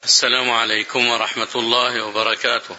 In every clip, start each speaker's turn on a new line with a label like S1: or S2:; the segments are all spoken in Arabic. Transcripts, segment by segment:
S1: السلام عليكم ورحمة الله وبركاته.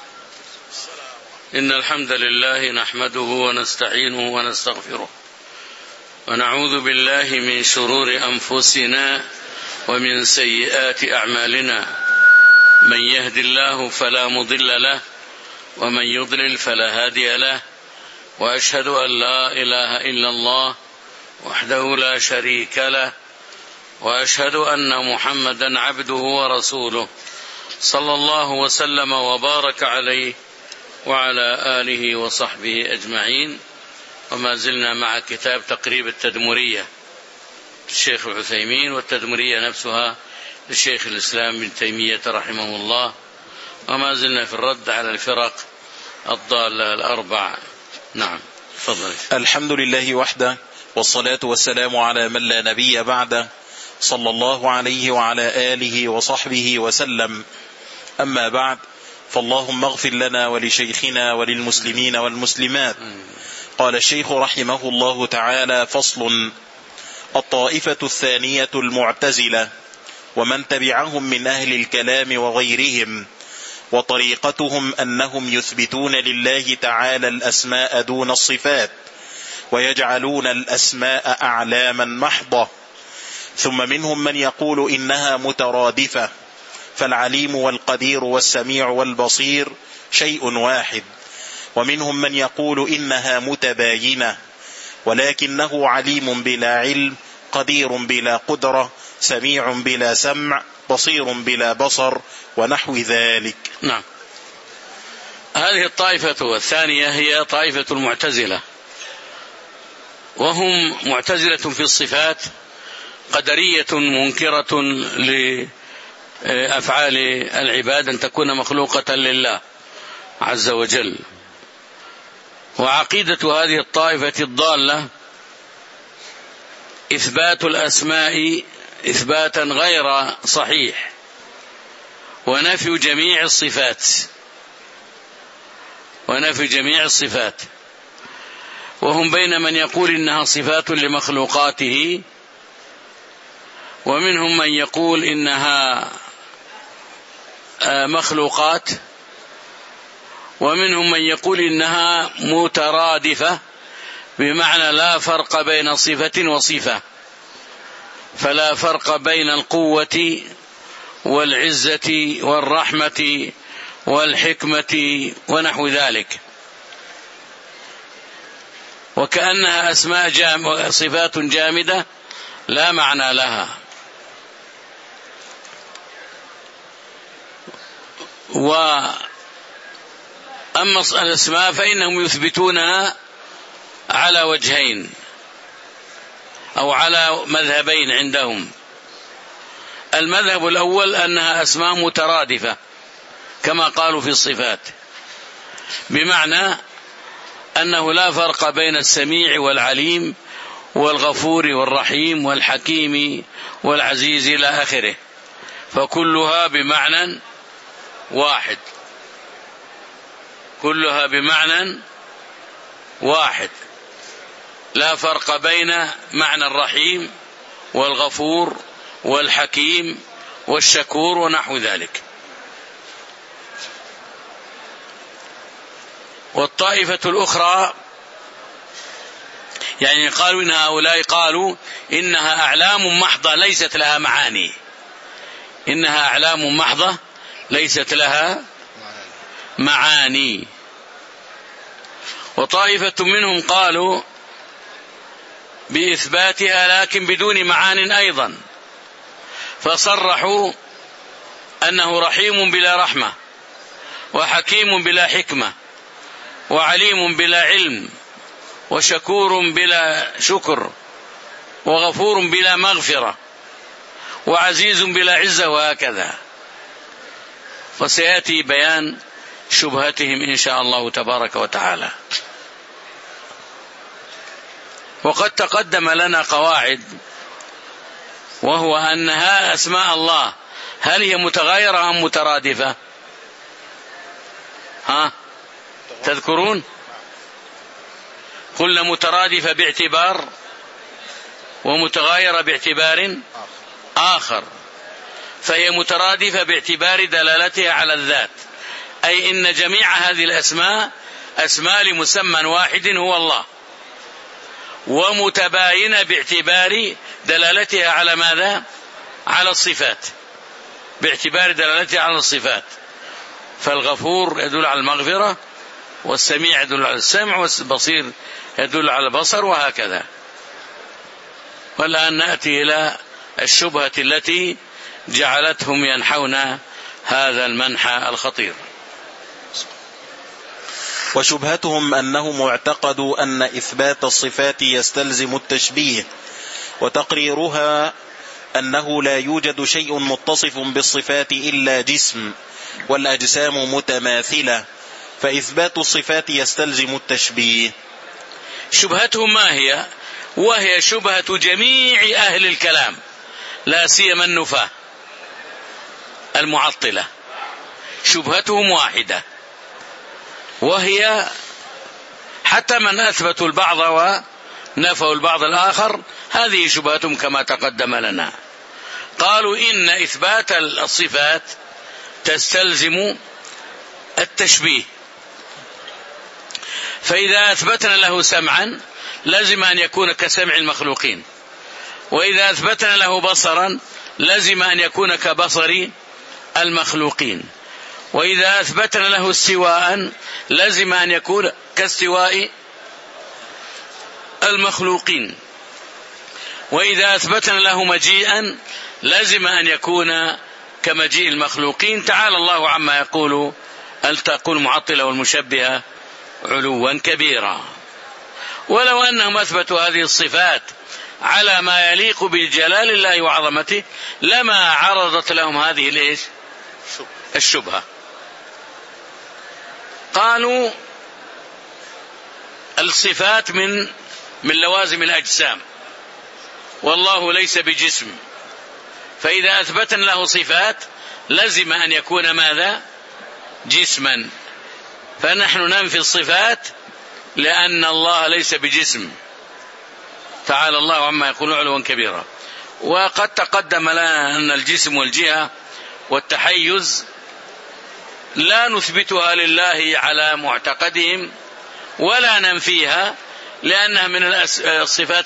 S1: إن الحمد لله نحمده ونستعينه ونستغفره ونعوذ بالله من شرور أنفسنا ومن سيئات أعمالنا، من يهد الله فلا مضل له ومن يضلل فلا هادي له، وأشهد أن لا إله إلا الله وحده لا شريك له، وأشهد أن محمدا عبده ورسوله صلى الله وسلم وبارك عليه وعلى آله وصحبه أجمعين. وما زلنا مع كتاب تقريب التدمرية الشيخ العثيمين، والتدمرية نفسها للشيخ الإسلام ابن تيمية رحمه الله، وما زلنا في الرد على الفرق الضالة الأربع. نعم، تفضل.
S2: الحمد لله وحده، والصلاة والسلام على من لا نبي بعده، صلى الله عليه وعلى آله وصحبه وسلم. أما بعد، فاللهم اغفر لنا ولشيخنا وللمسلمين والمسلمات. قال الشيخ رحمه الله تعالى: فصل. الطائفة الثانية المعتزلة ومن تبعهم من أهل الكلام وغيرهم، وطريقتهم أنهم يثبتون لله تعالى الأسماء دون الصفات، ويجعلون الأسماء أعلاما محضة. ثم منهم من يقول إنها مترادفة، فالعليم والقدير والسميع والبصير شيء واحد. ومنهم من يقول إنها متباينة، ولكنه عليم بلا علم، قدير بلا قدرة، سميع بلا سمع، بصير بلا بصر، ونحو ذلك.
S1: نعم، هذه الطائفة الثانية هي طائفة المعتزلة، وهم معتزلة في الصفات، قدرية منكرة لأفعال العباد أن تكون مخلوقة لله عز وجل. وعقيدة هذه الطائفة الضالة إثبات الأسماء إثباتا غير صحيح، ونفي جميع الصفات، وهم بين من يقول إنها صفات لمخلوقاته، ومنهم من يقول إنها مخلوقات، ومنهم من يقول إنها مترادفة، بمعنى لا فرق بين صفة وصفة، فلا فرق بين القوة والعزة والرحمة والحكمة ونحو ذلك، وكأنها أسماء صفات جامدة لا معنى لها. وأما الأسماء فإنهم يثبتونها على وجهين أو على مذهبين عندهم. المذهب الأول أنها أسماء مترادفة كما قالوا في الصفات، بمعنى أنه لا فرق بين السميع والعليم والغفور والرحيم والحكيم والعزيز إلى آخره، فكلها بمعنى واحد، كلها بمعنى واحد، لا فرق بين معنى الرحيم والغفور والحكيم والشكور ونحو ذلك. والطائفة الأخرى يعني قالوا إن هؤلاء قالوا إنها أعلام محضة ليست لها معاني، إنها أعلام محضة ليست لها معاني. وطائفة منهم قالوا بإثباتها لكن بدون معان أيضا، فصرحوا أنه رحيم بلا رحمة، وحكيم بلا حكمة، وعليم بلا علم، وشكور بلا شكر، وغفور بلا مغفرة، وعزيز بلا عزة، وهكذا. فسيأتي بيان شبهتهم إن شاء الله تبارك وتعالى. وقد تقدم لنا قواعد، وهو أنها أسماء الله هل هي متغايرة أم مترادفة؟ تذكرون؟ قلنا مترادفة باعتبار، ومتغايرة باعتبار آخر. فهي مترادفة باعتبار دلالتها على الذات، أي إن جميع هذه الأسماء أسماء لمسمى واحد هو الله، ومتباينة باعتبار دلالتها على ماذا؟ على الصفات، باعتبار دلالتها على الصفات. فالغفور يدل على المغفرة، والسميع يدل على السمع، والبصير يدل على البصر، وهكذا. والآن نأتي إلى الشبهة التي جعلتهم ينحون هذا المنحى الخطير.
S2: وشبهتهم أنهم اعتقدوا أن إثبات الصفات يستلزم التشبيه، وتقريرها أنه لا يوجد شيء متصف بالصفات إلا جسم، والأجسام متماثلة، فإثبات الصفات يستلزم التشبيه.
S1: شبهتهم ما هي؟ وهي شبهة جميع أهل الكلام، لا سيما النفاة المعطلة. شبهتهم واحدة، وهي حتى من أثبتوا البعض ونفوا البعض الآخر، هذه شبهتهم كما تقدم لنا. قالوا إن إثبات الصفات تستلزم التشبيه، فإذا أثبتنا له سمعا لازم أن يكون كسمع المخلوقين، وإذا أثبتنا له بصرا لازم أن يكون كبصر المخلوقين، وإذا أثبتنا له استواء لازم أن يكون كاستواء المخلوقين، وإذا أثبتنا له مجيئا لازم أن يكون كمجيء المخلوقين. تعالى الله عما يقول المعطلة والمشبهة علوا كبيرا. ولو أنهم أثبتوا هذه الصفات على ما يليق بجلال الله وعظمته لما عرضت لهم هذه الشبهة. قالوا الصفات من لوازم الأجسام، والله ليس بجسم، فإذا أثبتنا له صفات لازم أن يكون ماذا؟ جسما. فنحن ننفي الصفات لأن الله ليس بجسم، تعالى الله عما يقول علوا كبيرا. وقد تقدم لنا أن الجسم والجهة والتحيز لا نثبتها لله على معتقدهم ولا ننفيها، لأنها من الصفات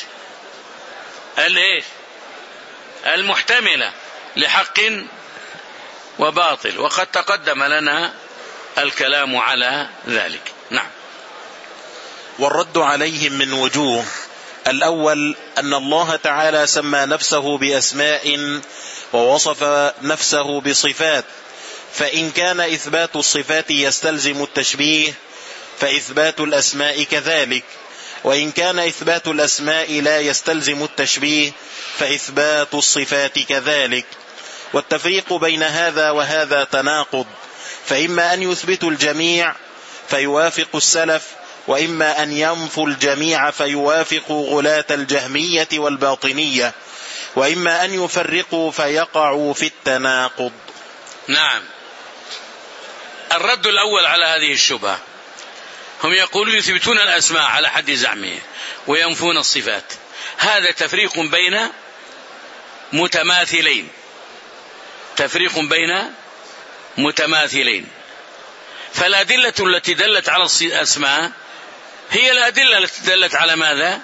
S1: المحتملة لحق وباطل، وقد تقدم لنا الكلام على ذلك. نعم.
S2: والرد عليهم من وجوه: الأول أن الله تعالى سمى نفسه بأسماء ووصف نفسه بصفات، فإن كان إثبات الصفات يستلزم التشبيه فإثبات الأسماء كذلك، وإن كان إثبات الأسماء لا يستلزم التشبيه فإثبات الصفات كذلك. والتفريق بين هذا وهذا تناقض، فإما أن يثبتوا الجميع فيوافق السلف، وإما أن ينفوا الجميع فيوافقوا غلاة الجهمية والباطنية، وإما أن يفرقوا فيقعوا في التناقض.
S1: نعم. الرد الأول على هذه الشبهة، هم يقولون يثبتون الأسماء على حد زعمه وينفون الصفات. هذا تفريق بين متماثلين، تفريق بين متماثلين. فالأدلة التي دلت على الأسماء هي الأدلة التي دلت على ماذا؟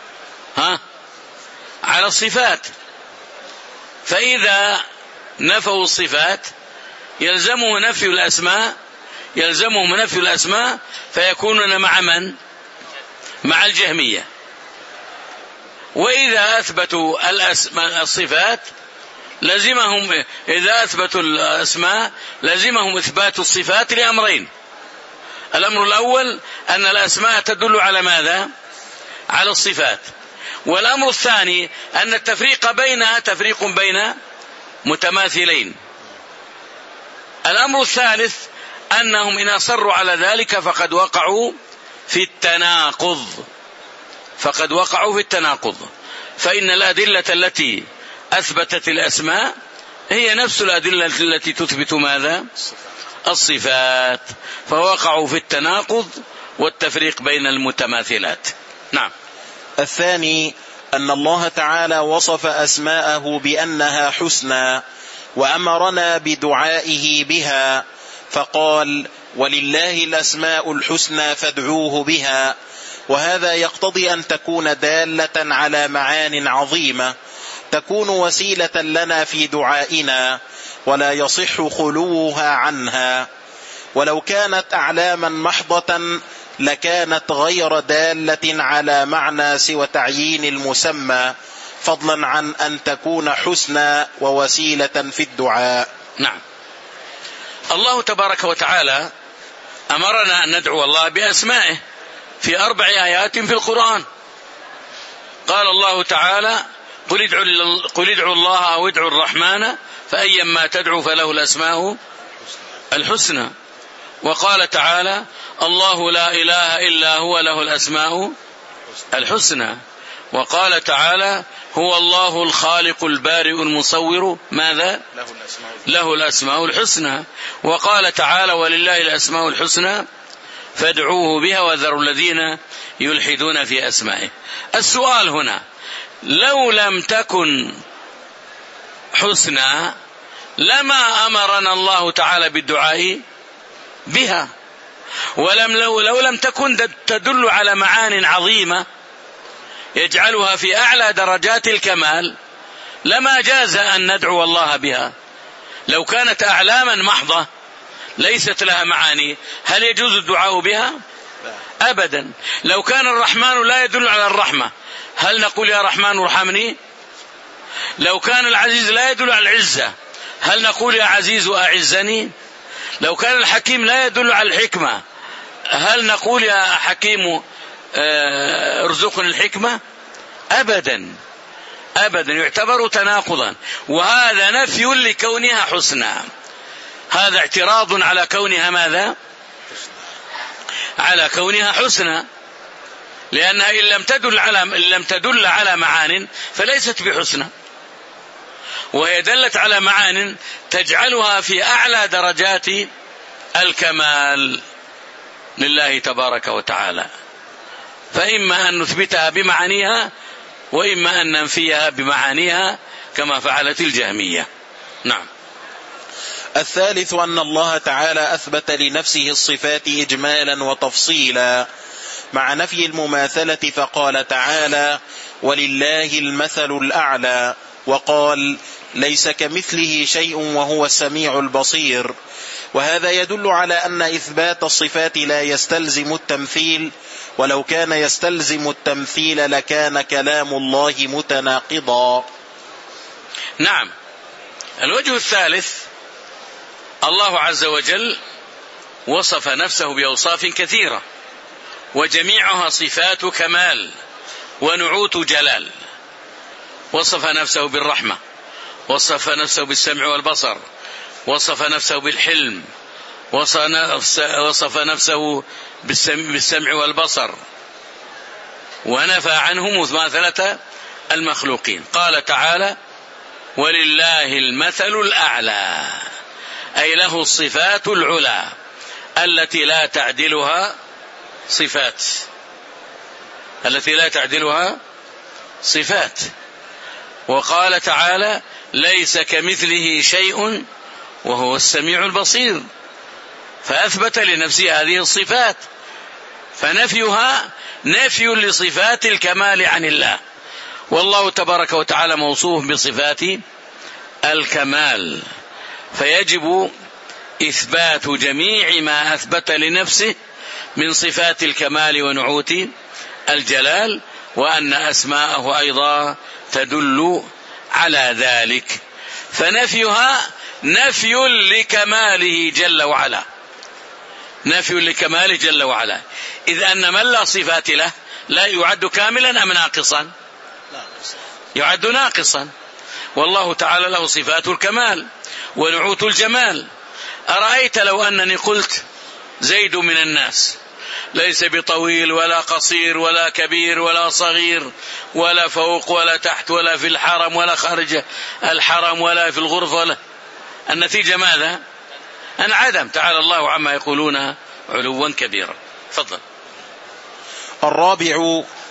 S1: على الصفات. فإذا نفوا الصفات يلزمهم نفي الأسماء، فيكونون مع من؟ مع الجهمية. وإذا أثبتوا الصفات لزمهم، إذا أثبتوا الأسماء لزمهم إثبات الصفات لأمرين: الأمر الأول أن الأسماء تدل على ماذا؟ على الصفات. والأمر الثاني أن التفريق بينها تفريق بين متماثلين. الأمر الثالث أنهم إن أصروا على ذلك فقد وقعوا في التناقض، فإن الأدلة التي أثبتت الأسماء هي نفس الأدلة التي تثبت ماذا؟ الصفات، فوقعوا في التناقض والتفريق بين المتماثلات. نعم.
S2: الثاني أن الله تعالى وصف أسماءه بأنها حسنى، وأمرنا بدعائه بها، فقال: ولله الأسماء الحسنى فادعوه بها. وهذا يقتضي أن تكون دالة على معان عظيمة تكون وسيلة لنا في دعائنا، ولا يصح خلوها عنها. ولو كانت أعلاما محضة لكانت غير دالة على معنى سوى تعيين المسمى، فضلا عن أن تكون حسنى ووسيلة في الدعاء.
S1: نعم. الله تبارك وتعالى أمرنا أن ندعو الله بأسمائه في 4 آيات في القرآن. قال الله تعالى: قل ادعوا الله أو ادعوا الرحمن فأيما تدعوا فله الأسماء الحسنى. وقال تعالى: الله لا إله إلا هو له الأسماء الحسنى. وقال تعالى: هو الله الخالق البارئ المصور ماذا؟ له الأسماء الحسنى. وقال تعالى: ولله الأسماء الحسنى فادعوه بها وذروا الذين يلحدون في أسمائه. السؤال هنا: لو لم تكن حسنى لما أمرنا الله تعالى بالدعاء بها، لو لم تكن تدل على معان عظيمة يجعلها في أعلى درجات الكمال لما جاز أن ندعو الله بها. لو كانت أعلاما محضة ليست لها معاني هل يجوز الدعاء بها؟ أبدا. لو كان الرحمن لا يدل على الرحمة هل نقول يا رحمن ارحمني؟ لو كان العزيز لا يدل على العزة هل نقول يا عزيز أعزني؟ لو كان الحكيم لا يدل على الحكمة هل نقول يا حكيم ارزقني الحكمة؟ أبدا أبدا، يعتبر تناقضا. وهذا نفي لكونها حسنى، هذا اعتراض على كونها ماذا؟ على كونها حسنى، لأنها إن لم تدل على معان فليست بحسنى، وهي دلت على معان تجعلها في أعلى درجات الكمال لله تبارك وتعالى. فإما أن نثبتها بمعانيها وإما أن ننفيها بمعانيها كما فعلت الجهمية. نعم.
S2: الثالث أن الله تعالى أثبت لنفسه الصفات إجمالا وتفصيلا مع نفي المماثلة، فقال تعالى: ولله المثل الأعلى، وقال: ليس كمثله شيء وهو السميع البصير. وهذا يدل على أن إثبات الصفات لا يستلزم التمثيل، ولو كان يستلزم التمثيل لكان كلام الله متناقضا.
S1: نعم. الوجه الثالث: الله عز وجل وصف نفسه بأوصاف كثيرة وجميعها صفات كمال ونعوت جلال. وصف نفسه بالرحمة، وصف نفسه بالسمع والبصر، وصف نفسه بالحلم، وصف نفسه بالسمع والبصر، ونفى عنه مماثلة المخلوقين. قال تعالى: ولله المثل الأعلى، أي له الصفات العلى التي لا تعدلها صفات، التي لا تعدلها صفات. وقال تعالى: ليس كمثله شيء وهو السميع البصير، فأثبت لنفسه هذه الصفات، فنفيها نفي لصفات الكمال عن الله، والله تبارك وتعالى موصوف بصفات الكمال، فيجب إثبات جميع ما أثبت لنفسه من صفات الكمال ونعوت الجلال، وأن أسماءه أيضا تدل على ذلك، فنفيها نفي لكماله جل وعلا، نفي لكماله جل وعلا، إذ أن من لا صفات له لا يعد كاملا أم ناقصا؟ يعد ناقصا. والله تعالى له صفات الكمال ونعوت الجمال. أرأيت لو أنني قلت زيد من الناس ليس بطويل ولا قصير ولا كبير ولا صغير ولا فوق ولا تحت ولا في الحرم ولا خارج الحرم ولا في الغرفة ولا، النتيجة ماذا؟ انعدم. تعالى الله عما يقولون علوا كبيرا. تفضل.
S2: الرابع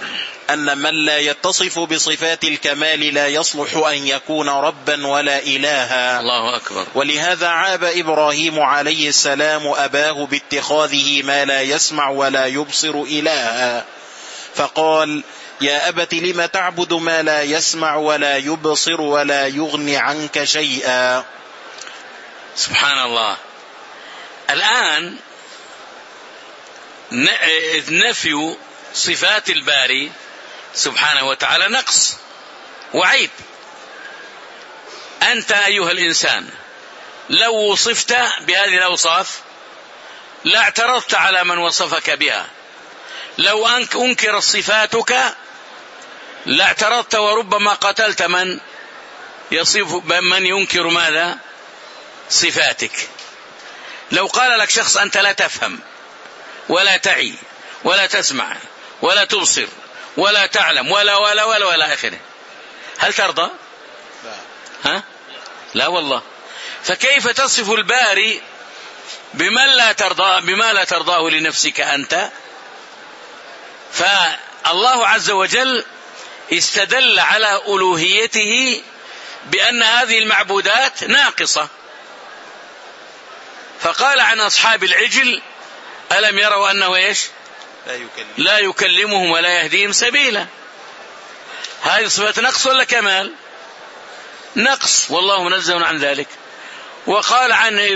S2: أن من لا يتصف بصفات الكمال لا يصلح أن يكون ربا ولا إلها.
S1: الله أكبر.
S2: ولهذا عاب إبراهيم عليه السلام أباه باتخاذه ما لا يسمع ولا يبصر إلها، فقال: يا أبت لم تعبد ما لا يسمع ولا يبصر ولا يغني عنك شيئا.
S1: سبحان الله. الآن نفي صفات الباري سبحانه وتعالى نقص وعيب. أنت أيها الإنسان لو وصفت بهذه الأوصاف لا اعترضت على من وصفك بها، لو أنكر صفاتك لا اعترضت وربما قتلت من ينكر ماذا؟ صفاتك. لو قال لك شخص أنت لا تفهم ولا تعي ولا تسمع ولا تبصر ولا تعلم ولا ولا ولا ولا آخره، هل ترضى؟ ها؟ لا والله. فكيف تصف الباري بما لا ترضاه لنفسك أنت؟ فالله عز وجل استدل على ألوهيته بأن هذه المعبودات ناقصة، فقال عن أصحاب العجل: ألم يروا أنه إيش؟ لا يكلمهم ولا يهديهم سبيلا. هذه صفة نقص ولا كمال؟ نقص، والله منزه عن ذلك. وقال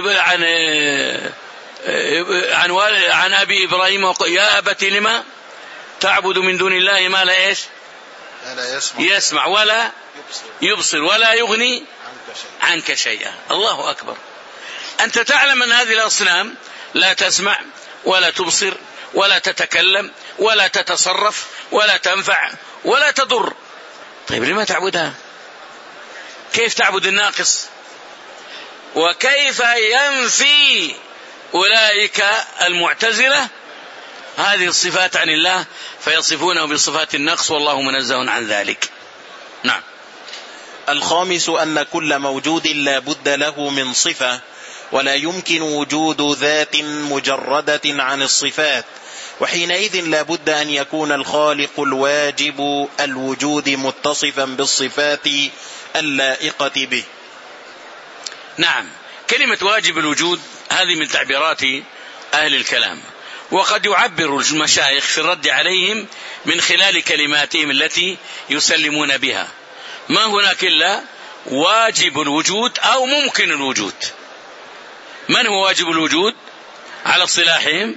S1: عن أبي إبراهيم: يا أبت لما تعبد من دون الله ما لا إيش؟ يسمع ولا يبصر ولا يغني عنك شيئا. الله أكبر. أنت تعلم أن هذه الأصنام لا تسمع ولا تبصر ولا تتكلم ولا تتصرف ولا تنفع ولا تضر. طيب لما تعبدها؟ كيف تعبد الناقص؟ وكيف ينفي أولئك المعتزلة هذه الصفات عن الله فيصفونه بصفات النقص والله منزه عن ذلك؟ نعم.
S2: الخامس أن كل موجود لا بد له من صفة، ولا يمكن وجود ذات مجردة عن الصفات، وحينئذ لا بد أن يكون الخالق الواجب الوجود متصفا بالصفات اللائقة به.
S1: نعم. كلمة واجب الوجود هذه من تعبيرات أهل الكلام، وقد يعبر المشايخ في الرد عليهم من خلال كلماتهم التي يسلمون بها. ما هناك إلا واجب الوجود أو ممكن الوجود. من هو واجب الوجود على اصطلاحهم؟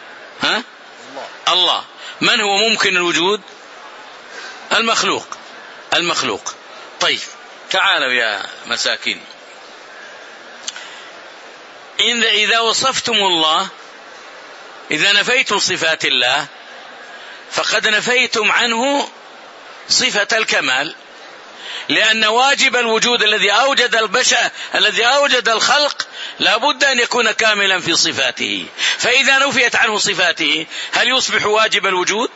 S1: الله. من هو ممكن الوجود؟ المخلوق. طيب تعالوا يا مساكين، إذا وصفتم الله، إذا نفيتم صفات الله فقد نفيتم عنه صفة الكمال، لأن واجب الوجود الذي أوجد البشر الذي أوجد الخلق لا بد أن يكون كاملا في صفاته، فإذا نفيت عنه صفاته هل يصبح واجب الوجود؟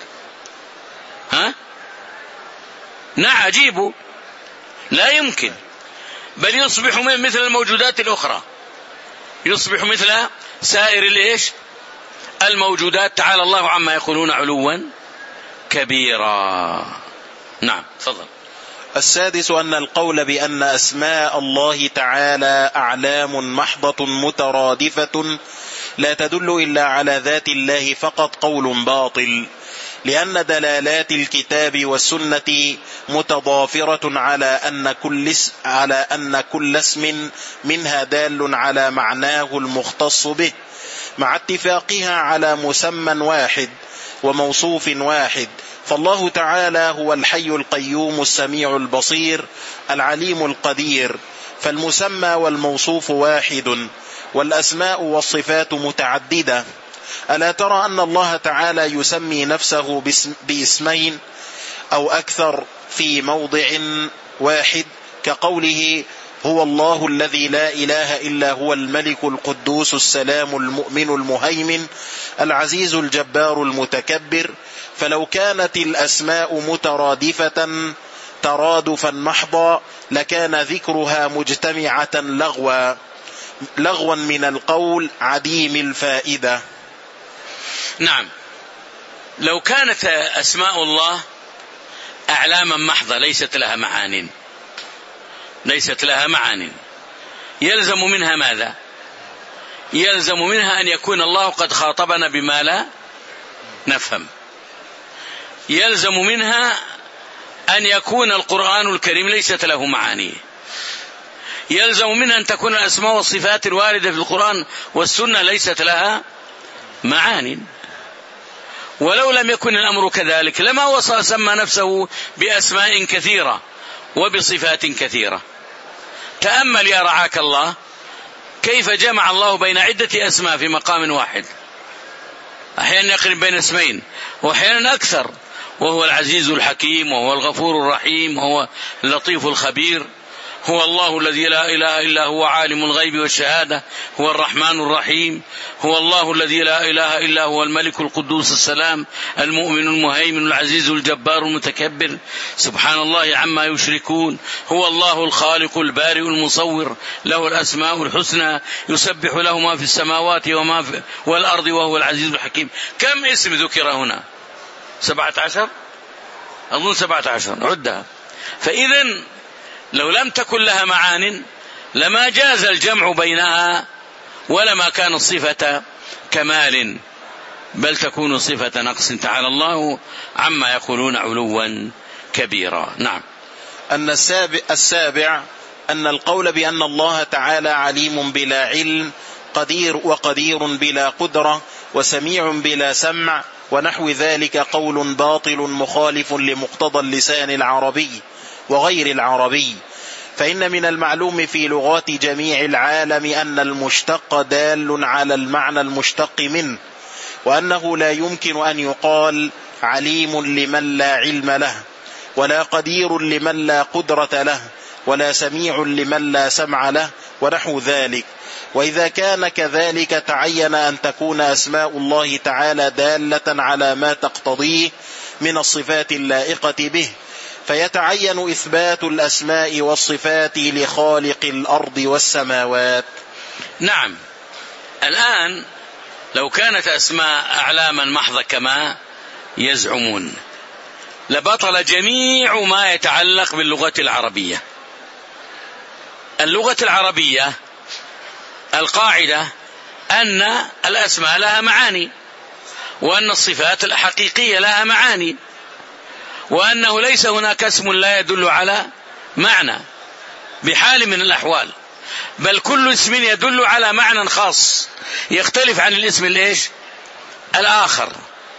S1: نعم عجيب، لا يمكن، بل يصبح مثل الموجودات الأخرى، يصبح مثل سائر الموجودات. تعالى الله عما يقولون علوا كبيرا. نعم تفضل.
S2: السادس أن القول بأن أسماء الله تعالى أعلام محضة مترادفة لا تدل إلا على ذات الله فقط قول باطل، لأن دلالات الكتاب والسنة متضافرة على أن كل اسم منها دال على معناه المختص به، مع اتفاقها على مسمى واحد وموصوف واحد. فالله تعالى هو الحي القيوم السميع البصير العليم القدير، فالمسمى والموصوف واحد، والأسماء والصفات متعددة. ألا ترى أن الله تعالى يسمي نفسه باسمين أو أكثر في موضع واحد، كقوله: هو الله الذي لا إله إلا هو الملك القدوس السلام المؤمن المهيمن العزيز الجبار المتكبر. فلو كانت الأسماء مترادفة ترادفا محضا لكان ذكرها مجتمعة لغوا من القول عديم الفائدة.
S1: نعم، لو كانت أسماء الله أعلاما محضة ليست لها معان، ليست لها معان. يلزم منها ماذا؟ يلزم منها أن يكون الله قد خاطبنا بما لا نفهم. يلزم منها أن يكون القرآن الكريم ليست له معاني. يلزم منها أن تكون الأسماء والصفات الواردة في القرآن والسنة ليست لها معاني. ولو لم يكن الأمر كذلك لما سمى نفسه بأسماء كثيرة وبصفات كثيرة. تأمل يا رعاك الله كيف جمع الله بين عدة أسماء في مقام واحد، أحيانا يقرن بين اسمين وأحيانا أكثر، وهو العزيز الحكيم، وهو الغفور الرحيم، وهو اللطيف الخبير، هو الله الذي لا إله إلا هو عالم الغيب والشهادة، هو الرحمن الرحيم، هو الله الذي لا إله إلا هو الملك القدوس السلام المؤمن المهيمن العزيز الجبار المتكبر، سبحان الله عما يشركون، هو الله الخالق البارئ المصور، له الأسماء الحسنى، يسبح له ما في السماوات وما في والأرض وهو العزيز الحكيم. كم اسم ذكر هنا؟ 17 أظن 17 عدها. فإذن لو لم تكن لها معان لما جاز الجمع بينها ولما كان صفة كمال، بل تكون صفة نقص. تعالى الله عما يقولون علوا كبيرا. نعم.
S2: أن السابع أن القول بأن الله تعالى عليم بلا علم، قدير وقدير بلا قدرة، وسميع بلا سمع ونحو ذلك قول باطل مخالف لمقتضى اللسان العربي وغير العربي. فإن من المعلوم في لغات جميع العالم أن المشتق دال على المعنى المشتق منه، وأنه لا يمكن أن يقال عليم لمن لا علم له، ولا قدير لمن لا قدرة له، ولا سميع لمن لا سمع له، ونحو ذلك. وإذا كان كذلك تعين أن تكون أسماء الله تعالى دالة على ما تقتضيه من الصفات اللائقة به، فيتعين إثبات الأسماء والصفات لخالق الأرض والسماوات.
S1: نعم. الآن لو كانت أسماء أعلاما محضة كما يزعمون لبطل جميع ما يتعلق باللغة العربية. اللغة العربية القاعدة أن الأسماء لها معاني، وأن الصفات الحقيقية لها معاني، وأنه ليس هناك اسم لا يدل على معنى بحال من الأحوال، بل كل اسم يدل على معنى خاص يختلف عن الاسم الآخر.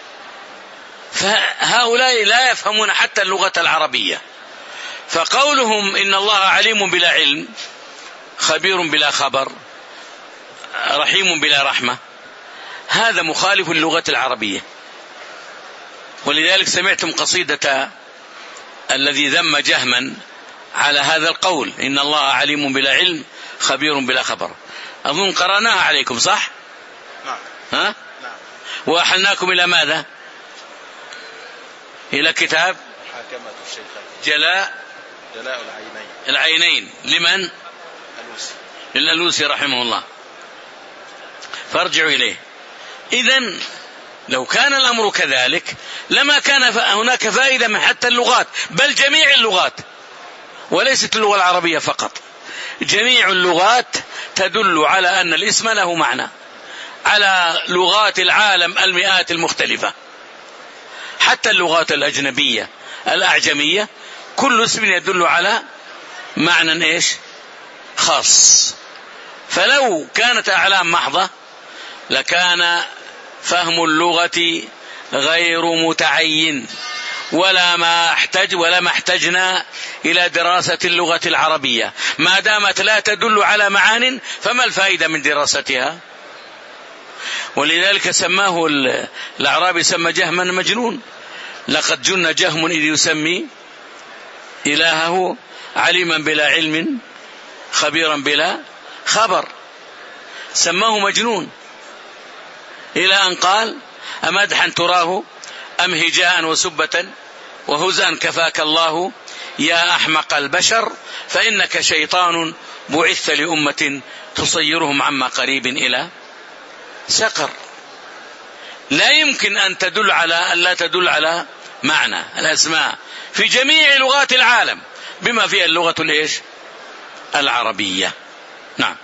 S1: فهؤلاء لا يفهمون حتى اللغة العربية، فقولهم إن الله عليم بلا علم، خبير بلا خبر، رحيم بلا رحمة، هذا مخالف للغة العربية. ولذلك سمعتم قصيدة الذي ذم جهما على هذا القول، إن الله عليم بلا علم خبير بلا خبر، أظن قرأناها عليكم صح؟
S2: نعم.
S1: ها؟ نعم. وأحلناكم إلى ماذا؟ إلى كتاب
S2: حاكمة الشيخين
S1: جلاء العينين لمن؟ للألوسي رحمه الله، فارجعوا إليه. إذن لو كان الأمر كذلك لما كان هناك فائدة من حتى اللغات، بل جميع اللغات وليست اللغة العربية فقط، جميع اللغات تدل على أن الاسم له معنى، على لغات العالم المئات المختلفة، حتى اللغات الأجنبية الأعجمية كل اسم يدل على معنى خاص. فلو كانت أعلام محضة لكان فهم اللغة غير متعين، ولا ما احتجنا إلى دراسة اللغة العربية ما دامت لا تدل على معان، فما الفائدة من دراستها؟ ولذلك سماه الأعرابي سمى جهما مجنون، لقد جن جهم إذ يسمي إلهه عليما بلا علم خبيرا بلا خبر، سماه مجنون، إلى أن قال أمدحا تراه أم هجاء وسبة وهزءا كفاك الله يا أحمق البشر، فإنك شيطان بعثت لأمة تصيرهم عما قريب إلى سقر. لا يمكن أن لا تدل على معنى الأسماء في جميع لغات العالم بما فيها اللغة العربية. نعم.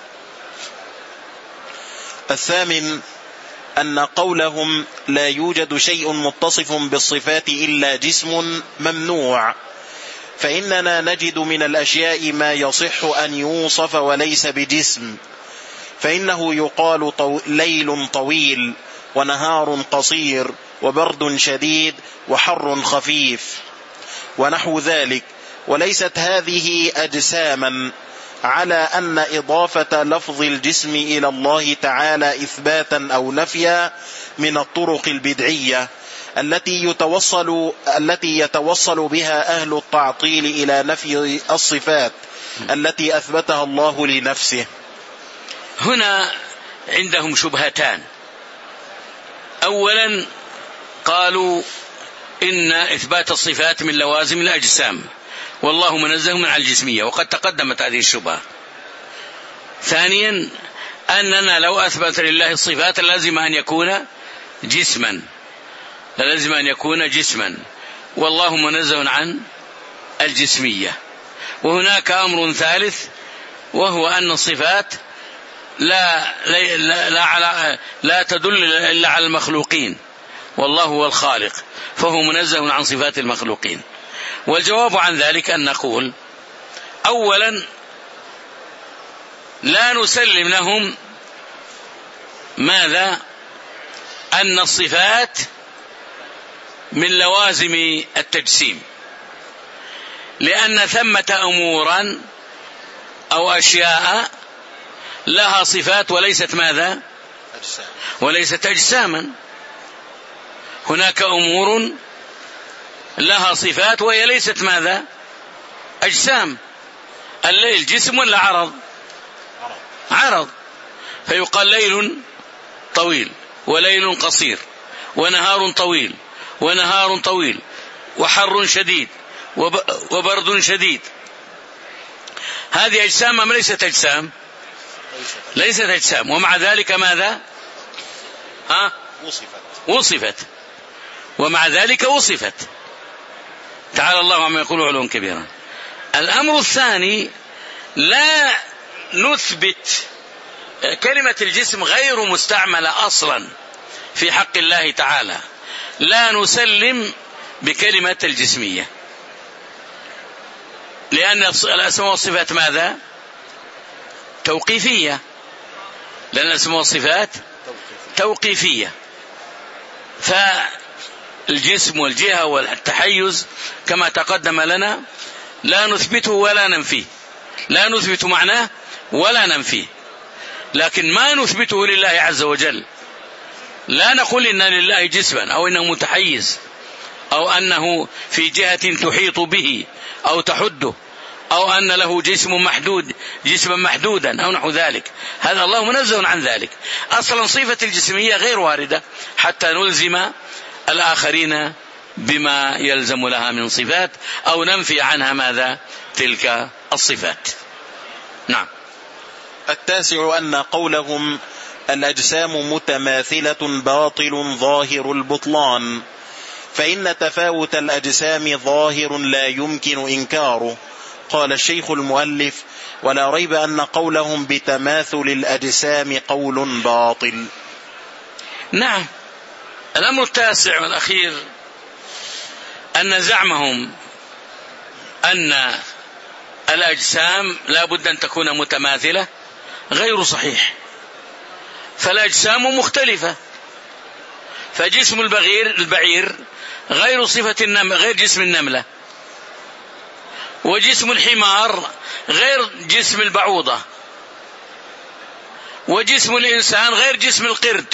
S2: الثامن أن قولهم لا يوجد شيء متصف بالصفات إلا جسم ممنوع، فإننا نجد من الأشياء ما يصح أن يوصف وليس بجسم، فإنه يقال ليل طويل ونهار قصير وبرد شديد وحر خفيف ونحو ذلك، وليست هذه أجساما، على أن إضافة لفظ الجسم إلى الله تعالى إثباتا أو نفيا من الطرق البدعية التي يتوصل بها أهل التعطيل إلى نفي الصفات التي أثبتها الله لنفسه.
S1: هنا عندهم شبهتان. أولا قالوا إن إثبات الصفات من لوازم الأجسام والله منزه من الجسمية، وقد تقدمت هذه الشبهة. ثانيا أننا لو أثبت لله الصفات لازم أن يكون جسما والله منزه عن الجسمية. وهناك أمر ثالث وهو أن الصفات لا تدل إلا على المخلوقين والله هو الخالق، فهو منزه عن صفات المخلوقين. والجواب عن ذلك أن نقول أولا لا نسلم لهم ماذا؟ أن الصفات من لوازم التجسيم، لأن ثمة أمورا أو أشياء لها صفات وليست ماذا؟ وليست أجساما. هناك أمور لها صفات وهي ليست ماذا؟ أجسام. الليل جسم ولا عرض، فيقال ليل طويل وليل قصير ونهار طويل ونهار طويل وحر شديد وبرد شديد. هذه أجسام أم ليست أجسام؟ ليست أجسام، ومع ذلك ماذا؟ وصفت، ومع ذلك وصفت. تعالى الله عما يقول علوا كبيرا. الأمر الثاني لا نثبت كلمة الجسم غير مستعملة أصلا في حق الله تعالى، لا نسلم بكلمة الجسمية، لأن الأسماء والصفات ماذا؟ توقيفية، لأن الأسماء والصفات توقيفية. فالجسم والجهة والتحيز كما تقدم لنا لا نثبته ولا ننفيه، لا نثبت معناه ولا ننفيه، لكن ما نثبته لله عز وجل. لا نقول إن لله جسما أو إنه متحيز أو أنه في جهة تحيط به أو تحده أو أن له جسما محدودا أو نحو ذلك، هذا الله منزه عن ذلك. أصلا صفة الجسمية غير واردة حتى نلزم الآخرين بما يلزم لها من صفات أو ننفي عنها ماذا؟ تلك الصفات. نعم.
S2: التاسع أن قولهم الأجسام متماثلة باطل ظاهر البطلان، فإن تفاوت الأجسام ظاهر لا يمكن إنكاره. قال الشيخ المؤلف: ولا ريب أن قولهم بتماثل الأجسام قول باطل.
S1: نعم. الأمر التاسع والأخير أن زعمهم أن الأجسام لا بد أن تكون متماثلة غير صحيح، فالأجسام مختلفة، فجسم البعير غير صفة النمل، غير جسم النملة، وجسم الحمار غير جسم البعوضة، وجسم الإنسان غير جسم القرد،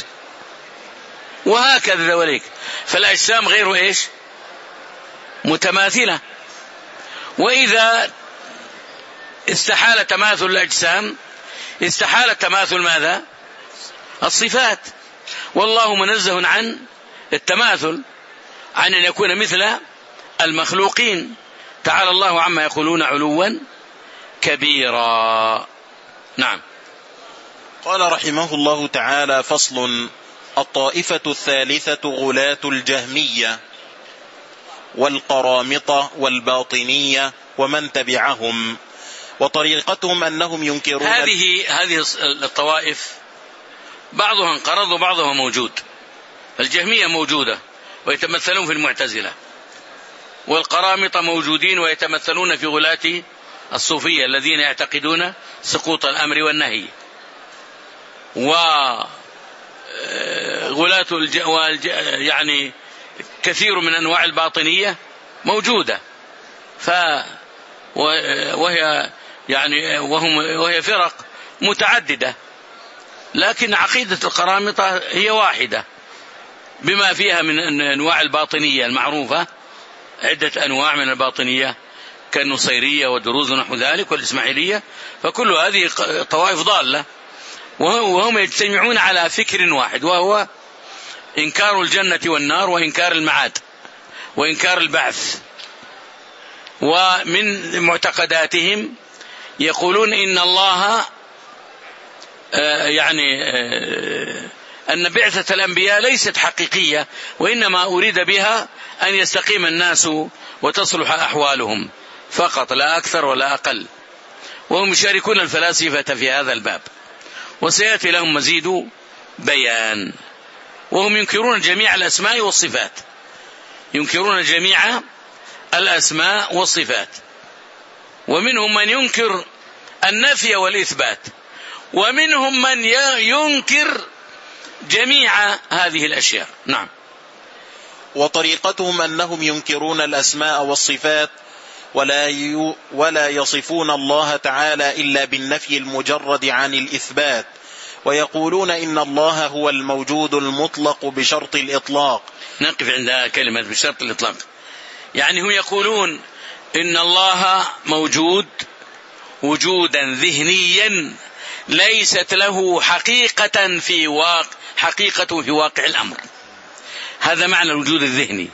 S1: وهكذا ذلك. فالأجسام غير إيش؟ متماثلة. وإذا استحال تماثل الأجسام استحال تماثل ماذا؟ الصفات، والله منزه عن التماثل، عن أن يكون مثل المخلوقين. تعالى الله عما يقولون علوا كبيرا. نعم.
S2: قال رحمه الله تعالى: فصل: الطائفة الثالثة غلاة الجهمية. والقرامطة والباطنية ومن تبعهم. وطريقتهم أنهم ينكرون
S1: هذه الطوائف بعضها انقرض وبعضها موجود. الجهمية موجودة ويتمثلون في المعتزلة، والقرامطة موجودين ويتمثلون في غلاة الصوفية الذين يعتقدون سقوط الأمر والنهي، وغلاة يعني كثير من أنواع الباطنية موجودة، وهي فرق متعددة، لكن عقيدة القرامطة هي واحدة بما فيها من أنواع الباطنية المعروفة، عدة أنواع من الباطنية كالنصيرية والدروز ونحو ذلك والإسماعيلية، فكل هذه طوائف ضالة، وهم يجتمعون على فكر واحد، وهو إنكار الجنة والنار وإنكار المعاد وإنكار البعث. ومن معتقداتهم يقولون إن الله أن بعثة الأنبياء ليست حقيقية، وإنما أريد بها أن يستقيم الناس وتصلح أحوالهم فقط، لا أكثر ولا أقل. وهم يشاركون الفلاسفة في هذا الباب، وسيأتي لهم مزيد بيان. وهم ينكرون جميع الأسماء والصفات، ينكرون جميع الأسماء والصفات، ومنهم من ينكر النفي والإثبات، ومنهم من ينكر جميع هذه الأشياء. نعم.
S2: وطريقتهم أنهم ينكرون الأسماء والصفات ولا يصفون الله تعالى إلا بالنفي المجرد عن الإثبات، ويقولون إن الله هو الموجود المطلق بشرط الإطلاق.
S1: نقف عند كلمة بشرط الإطلاق، يعني هم يقولون إن الله موجود وجودا ذهنيا ليست له حقيقة في واقع الأمر. هذا معنى الوجود الذهني.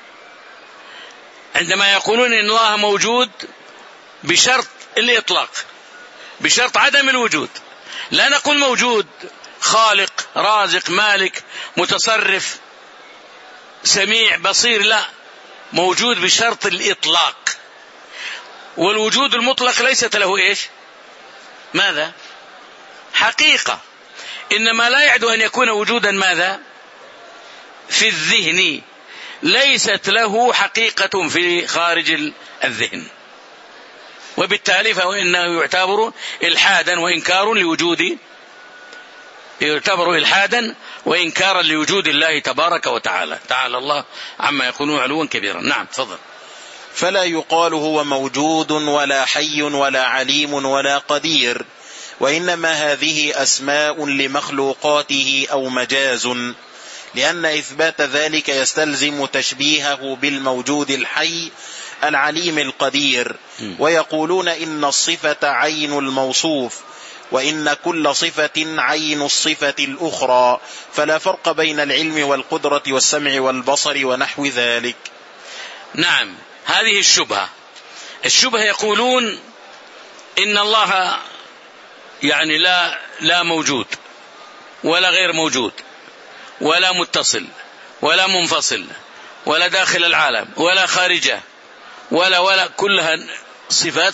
S1: عندما يقولون إن الله موجود بشرط الإطلاق، بشرط عدم الوجود، لا نقول موجود خالق رازق مالك متصرف سميع بصير، لا، موجود بشرط الإطلاق. والوجود المطلق ليست له إيش؟ ماذا؟ حقيقة. إنما لا يعد أن يكون وجودا ماذا؟ في الذهن، ليست له حقيقة في خارج الذهن، وبالتالي فإنه يعتبر إلحادا وإنكار لوجود، يعتبر إلحادا وإنكارا لوجود الله تبارك وتعالى، تعالى الله عما يقولون علوا كبيرا. نعم، تفضل.
S2: فلا يقال هو موجود ولا حي ولا عليم ولا قدير، وإنما هذه أسماء لمخلوقاته أو مجاز، لأن إثبات ذلك يستلزم تشبيهه بالموجود الحي العليم القدير. ويقولون إن الصفة عين الموصوف، وإن كل صفة عين الصفة الأخرى، فلا فرق بين العلم والقدرة والسمع والبصر ونحو ذلك.
S1: نعم، هذه الشبهة يقولون إن الله يعني لا موجود ولا غير موجود ولا متصل ولا منفصل ولا داخل العالم ولا خارجه ولا كلها صفات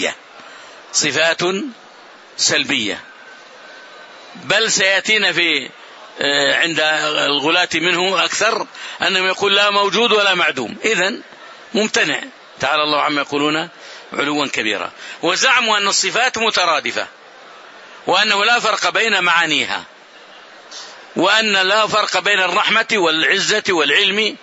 S1: سلبية. بل سيأتينا في عند الغلاة منه أكثر أنهم يقول لا موجود ولا معدوم، إذن ممتنع، تعالى الله عما يقولون علوا كبيرا. وزعموا أن الصفات مترادفة، وأنه لا فرق بين معانيها، وأن لا فرق بين الرحمة والعزة والعلم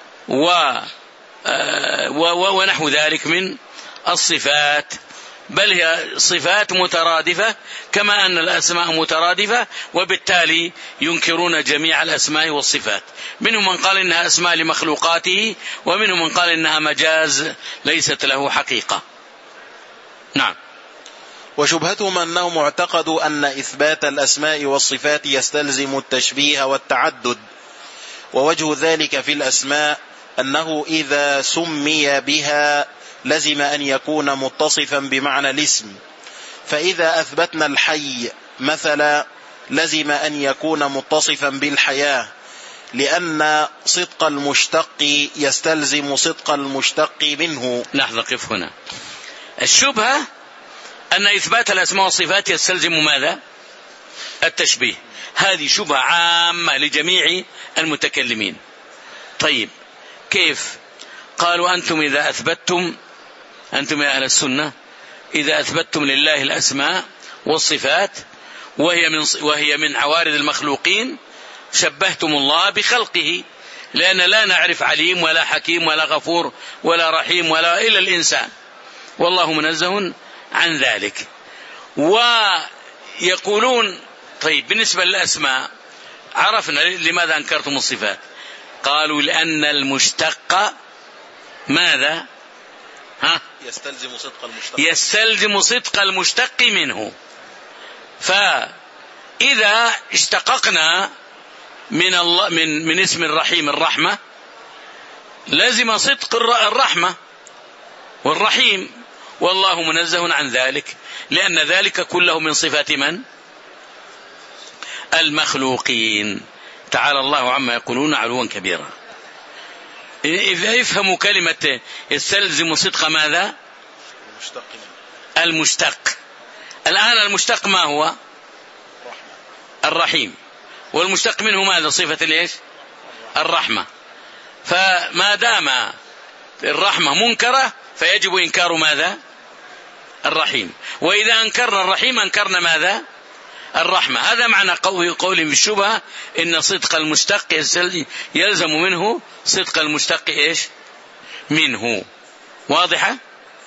S1: ونحو ذلك من الصفات، بل هي صفات مترادفة كما أن الأسماء مترادفة، وبالتالي ينكرون جميع الأسماء والصفات. منهم من قال إنها أسماء لمخلوقاته، ومنهم من قال إنها مجاز ليست له حقيقة. نعم.
S2: وشبهتهم أنهم اعتقدوا أن إثبات الأسماء والصفات يستلزم التشبيه والتعدد، ووجه ذلك في الأسماء أنه إذا سمي بها لزم أن يكون متصفا بمعنى الاسم، فإذا أثبتنا الحي مثلا لزم أن يكون متصفا بالحياة، لأن صدق المشتق يستلزم صدق المشتق منه.
S1: لحظة، قف هنا. الشبهة أن إثبات الأسماء والصفات يستلزم ماذا؟ التشبيه. هذه شبهة عامة لجميع المتكلمين. طيب كيف؟ قالوا أنتم إذا أثبتتم، أنتم يا أهل السنة، إذا أثبتتم لله الأسماء والصفات وهي من عوارض المخلوقين، شبهتم الله بخلقه، لأن لا نعرف عليم ولا حكيم ولا غفور ولا رحيم ولا إلا الإنسان، والله منزه عن ذلك. ويقولون طيب بالنسبة للأسماء عرفنا لماذا أنكرتم الصفات؟ قالوا لأن المشتق ماذا؟ يستلزم صدق المشتق منه. فإذا اشتققنا من الله من اسم الرحيم الرحمة، لازم صدق الرحمة والرحيم، والله منزه عن ذلك، لأن ذلك كله من صفات من؟ المخلوقين. تعالى الله عما يقولون علوا كبيرا. إذا يفهموا كلمة يستلزم صدق ماذا؟ المشتق. الآن المشتق ما هو؟ الرحيم، والمشتق منه ماذا؟ صفة ليش؟ الرحمة. فما دام الرحمة منكرة فيجب إنكار ماذا؟ الرحيم. وإذا أنكرنا الرحيم أنكرنا ماذا؟ الرحمة. هذا معنى قول بالشبهة إن صدق المشتق يلزم منه صدق المشتق إيش؟ منه. واضحة؟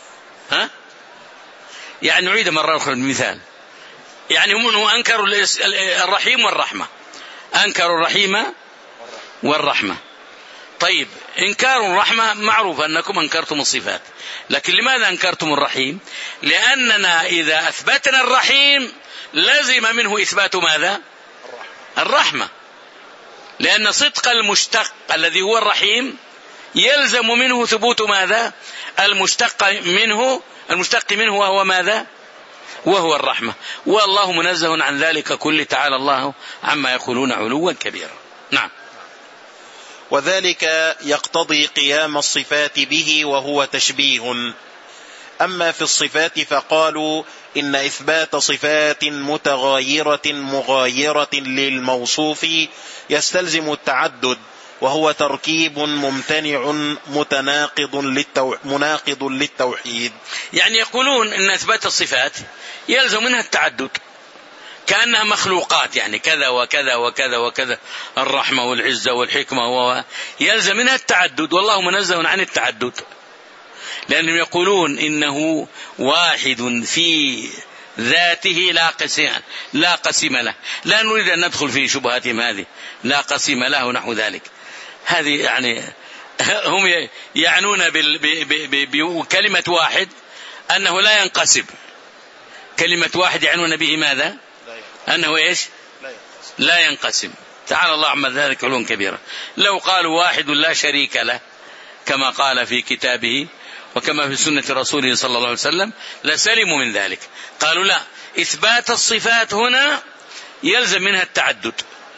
S1: يعني نعيد مرة أخرى المثال. يعني هم أنكروا الرحيم والرحمة، أنكروا الرحيم والرحمة. طيب إنكار الرحمة معروف أنكم أنكرتم الصفات، لكن لماذا أنكرتم الرحيم؟ لأننا إذا أثبتنا الرحيم لازم منه إثبات ماذا؟ الرحمة، لأن صدق المشتق الذي هو الرحيم يلزم منه ثبوت ماذا؟ المشتق منه وهو ماذا؟ وهو الرحمة، والله منزه عن ذلك كله، تعالى الله عما يقولون علوا كبيرا. نعم.
S2: وذلك يقتضي قيام الصفات به وهو تشبيه. أما في الصفات فقالوا إن إثبات صفات متغايرة مغايرة للموصوف يستلزم التعدد، وهو تركيب ممتنع مناقض للتوحيد.
S1: يعني يقولون إن إثبات الصفات يلزم منها التعدد، كأنها مخلوقات، يعني كذا وكذا وكذا وكذا، الرحمة والعزة والحكمة يلزم منها التعدد، والله منزه عن التعدد، لأنهم يقولون إنه واحد في ذاته لا قسم له. لا نريد أن ندخل في شبهاتهم هذه، لا قسم له ونحو ذلك. هذه يعني هم يعنون بكلمة واحد أنه لا ينقسم. كلمة واحد يعنون به ماذا؟ أنه إيش؟ لا ينقسم. تعالى الله عما ذلك علوا كبيرا. لو قالوا واحد لا شريك له كما قال في كتابه وكما في سنة رسوله صلى الله عليه وسلم لسلموا من ذلك. قالوا لا، إثبات الصفات هنا يلزم منها التعدد،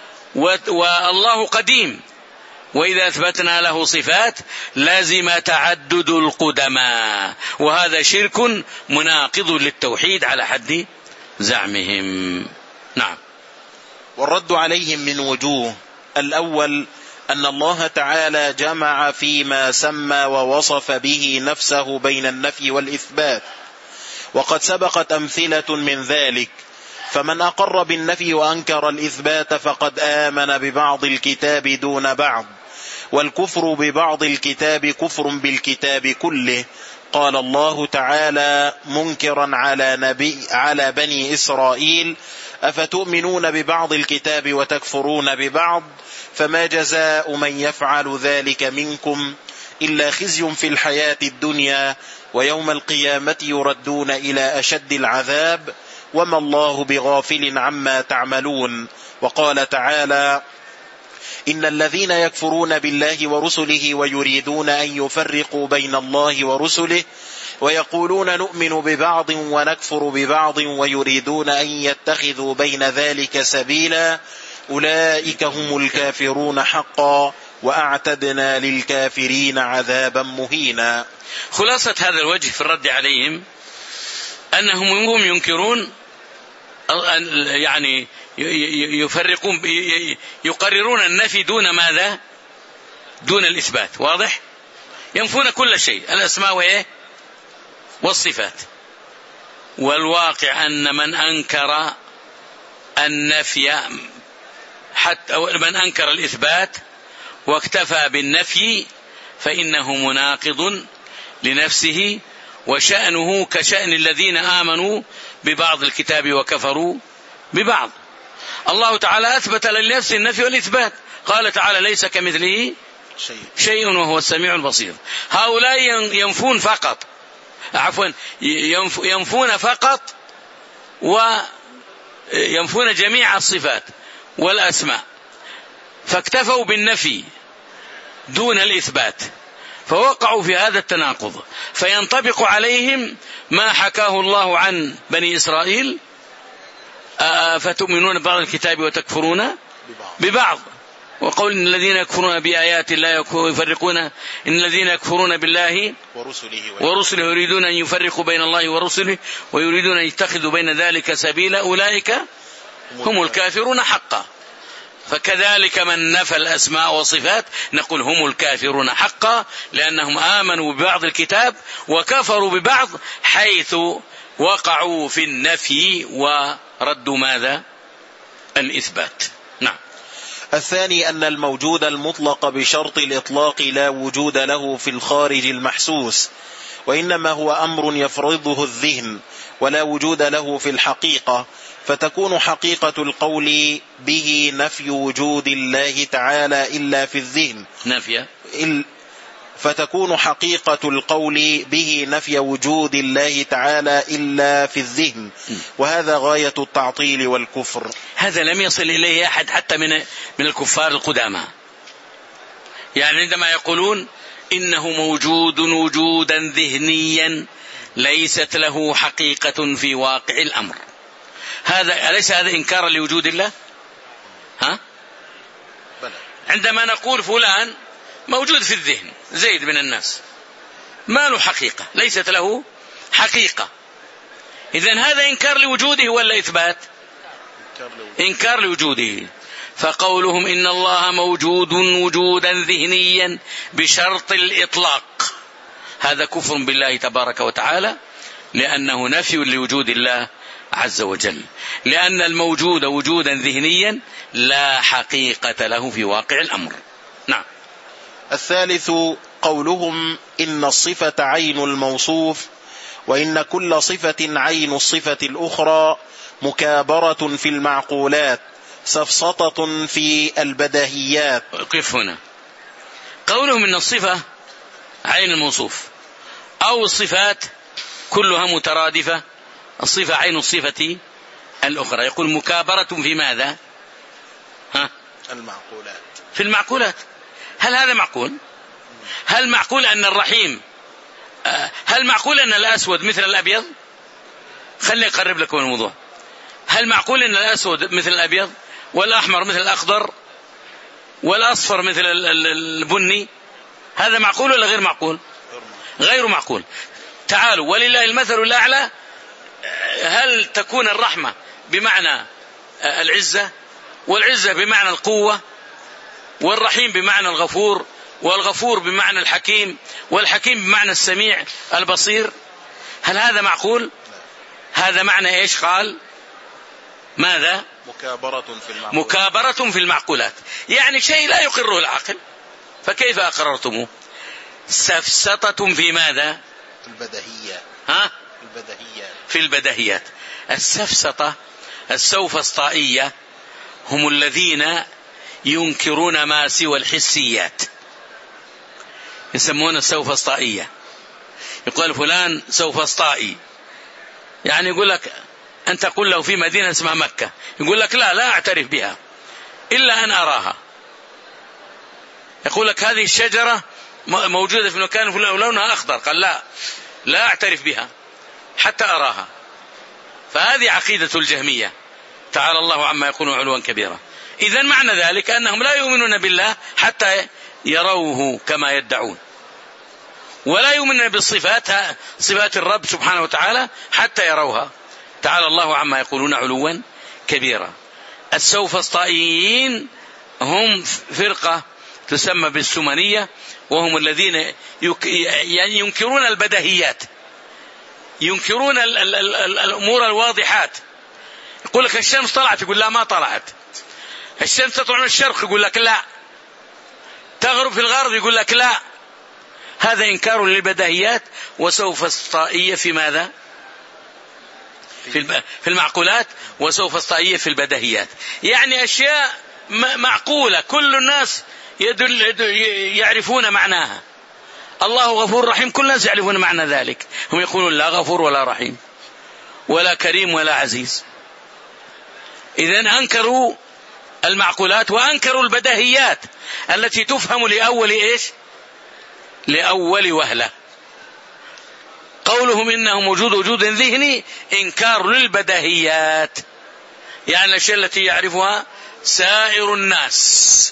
S1: والله قديم، وإذا أثبتنا له صفات لازم تعدد القدماء، وهذا شرك مناقض للتوحيد على حد زعمهم. نعم.
S2: والرد عليهم من وجوه: الأول أن الله تعالى جمع فيما سمى ووصف به نفسه بين النفي والإثبات، وقد سبقت أمثلة من ذلك، فمن أقر بالنفي وأنكر الإثبات فقد آمن ببعض الكتاب دون بعض، والكفر ببعض الكتاب كفر بالكتاب كله. قال الله تعالى منكرا على بني إسرائيل: أفتؤمنون ببعض الكتاب وتكفرون ببعض، فما جزاء من يفعل ذلك منكم إلا خزي في الحياة الدنيا، ويوم القيامة يردون إلى أشد العذاب، وما الله بغافل عما تعملون. وقال تعالى: إن الذين يكفرون بالله ورسله ويريدون أن يفرقوا بين الله ورسله ويقولون نؤمن ببعض ونكفر ببعض ويريدون أن يتخذوا بين ذلك سبيلا أولئك هم الكافرون حقا وأعتدنا للكافرين عذابا مهينا.
S1: خلاصة هذا الوجه في الرد عليهم أنهم هم ينكرون، يعني يفرقون، يقررون النفي دون ماذا؟ دون الإثبات. واضح؟ ينفون كل شيء، الأسماء والصفات. والواقع أن من أنكر النفي حتى من أنكر الإثبات واكتفى بالنفي فإنه مناقض لنفسه، وشأنه كشأن الذين آمنوا ببعض الكتاب وكفروا ببعض. الله تعالى أثبت لنفسه النفي والإثبات، قال تعالى ليس كمثله شيء وهو السميع البصير. هؤلاء ينفون فقط، ينفون فقط وينفون جميع الصفات والأسماء، فاكتفوا بالنفي دون الإثبات، فوقعوا في هذا التناقض، فينطبق عليهم ما حكاه الله عن بني إسرائيل: فتؤمنون ببعض الكتاب وتكفرون ببعض. وقول إن الذين يكفرون بآيات الله يفرقون، إن الذين يكفرون بالله ورسله يريدون أن يفرقوا بين الله ورسله ويريدون أن يتخذوا بين ذلك سبيلا أولئك هم الكافرون حقا. فكذلك من نفى الأسماء والصفات نقول هم الكافرون حقا، لأنهم آمنوا ببعض الكتاب وكفروا ببعض، حيث وقعوا في النفي وردوا ماذا؟ الإثبات. نعم.
S2: الثاني أن الموجود المطلق بشرط الإطلاق لا وجود له في الخارج المحسوس، وإنما هو أمر يفرضه الذهن ولا وجود له في الحقيقة، فتكون حقيقة القول به نفي وجود الله تعالى إلا في الذهن، فتكون حقيقة القول به نفي وجود الله تعالى إلا في الذهن، وهذا غاية التعطيل والكفر.
S1: هذا لم يصل إليه أحد حتى من الكفار القدامى. يعني عندما يقولون إنه موجود وجودا ذهنيا ليست له حقيقة في واقع الأمر، هذا أليس هذا إنكار لوجود الله؟ عندما نقول فلان موجود في الذهن، زيد من الناس، ما له حقيقة، ليست له حقيقة، إذن هذا إنكار لوجوده ولا إثبات؟ إنكار لوجوده. فقولهم إن الله موجود وجودا ذهنيا بشرط الإطلاق هذا كفر بالله تبارك وتعالى، لأنه نفي لوجود الله عز وجل، لأن الموجود وجودا ذهنيا لا حقيقة له في واقع الأمر. نعم.
S2: الثالث قولهم إن الصفة عين الموصوف، وإن كل صفة عين الصفة الأخرى، مكابرة في المعقولات، سفسطة في البديهيات.
S1: قف هنا. قولهم إن الصفة عين الموصوف أو الصفات كلها مترادفة، الصفة عين الصفة الأخرى، يقول مكابرة في ماذا؟
S2: المعقولات.
S1: في المعقولات. هل هذا معقول؟ هل معقول أن الرحيم، هل معقول أن الأسود مثل الأبيض؟ خليني أقرب لكم الموضوع. هل معقول أن الأسود مثل الأبيض والأحمر مثل الأخضر والأصفر مثل البني؟ هذا معقول ولا غير معقول؟ غير معقول. تعالوا ولله المثل الأعلى، هل تكون الرحمة بمعنى العزة، والعزة بمعنى القوة، والرحيم بمعنى الغفور، والغفور بمعنى الحكيم، والحكيم بمعنى السميع البصير؟ هل هذا معقول؟ هذا معنى إيش؟ قال ماذا؟ مكابرة في المعقولات، يعني شيء لا يقره العقل، فكيف أقررتموه؟ سفسطة في ماذا؟
S2: البديهيات.
S1: في البديهيات. السفسطة السوفسطائية هم الذين ينكرون ما سوى الحسيات، يسمون السوفسطائية. يقول فلان سوفسطائي، يعني يقول لك أنت تقول له في مدينة اسمها مكة، يقول لك لا أعترف بها إلا أن أراها. يقول لك هذه الشجرة موجودة في مكان لونها أخضر، قال لا أعترف بها حتى أراها. فهذه عقيدة الجهمية، تعالى الله عما يقولون علوا كبيرا. إذن معنى ذلك أنهم لا يؤمنون بالله حتى يروه كما يدعون، ولا يؤمنون بالصفات، صفات الرب سبحانه وتعالى، حتى يروها. تعالى الله عما يقولون علوا كبيرا. السوفسطائيين هم فرقة تسمى بالسمنية، وهم الذين ينكرون البديهيات، ينكرون الأمور الواضحات. يقول لك الشمس طلعت، يقول لا ما طلعت. الشمس تطلع من الشرق، يقول لك لا. تغرب في الغرب، يقول لك لا. هذا إنكار للبديهيات وسوفسطائية في ماذا؟ في المعقولات، وسوفسطائية في البديهيات. يعني أشياء معقولة كل الناس يعرفون معناها. الله غفور رحيم، كل الناس يعرفون معنى ذلك. هم يقولون لا غفور ولا رحيم ولا كريم ولا عزيز. إذن أنكروا المعقولات وأنكروا البديهيات التي تفهم لأول إيش؟ لأول وهلة. قولهم إنهم وجود ذهني إنكار للبديهيات، يعني الأشياء التي يعرفها سائر الناس.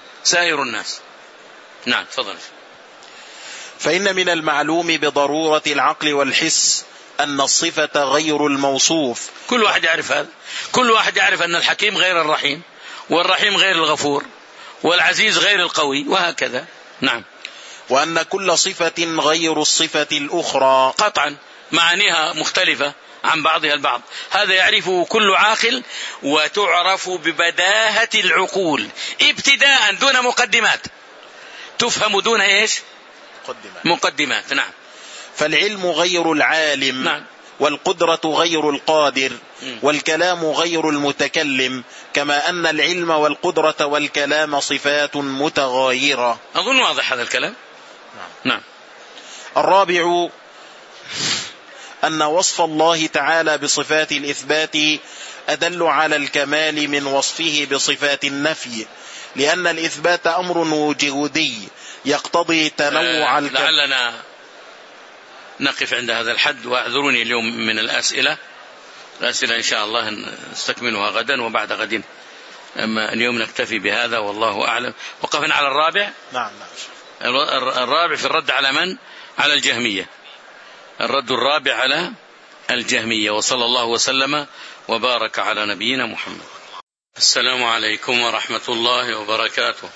S1: نعم تفضل.
S2: فإن من المعلوم بضرورة العقل والحس أن الصفة غير الموصوف.
S1: كل واحد يعرف هذا، كل واحد يعرف أن الحكيم غير الرحيم، والرحيم غير الغفور، والعزيز غير القوي، وهكذا. نعم.
S2: وأن كل صفة غير الصفة الأخرى،
S1: قطعا معانيها مختلفة عن بعضها البعض. هذا يعرفه كل عاقل، وتعرف ببداهة العقول ابتداء دون مقدمات، تفهم دون إيش؟ مقدمات. نعم.
S2: فالعلم غير العالم.
S1: نعم.
S2: والقدرة غير القادر. والكلام غير المتكلم، كما أن العلم والقدرة والكلام صفات متغايرة.
S1: أظن واضح هذا الكلام. نعم.
S2: الرابع أن وصف الله تعالى بصفات الإثبات أدل على الكمال من وصفه بصفات النفي، لأن الإثبات أمر وجودي يقتضي تنوع
S1: لعلنا نقف عند هذا الحد، واعذروني اليوم من الأسئلة إن شاء الله نستكملها غدا وبعد غد، أما اليوم نكتفي بهذا والله أعلم. وقفنا على الرابع.
S2: نعم.
S1: الرابع في الرد على من؟ على الجهمية. الرد الرابع على الجهمية. وصلى الله وسلم وبارك على نبينا محمد. السلام عليكم ورحمة الله وبركاته.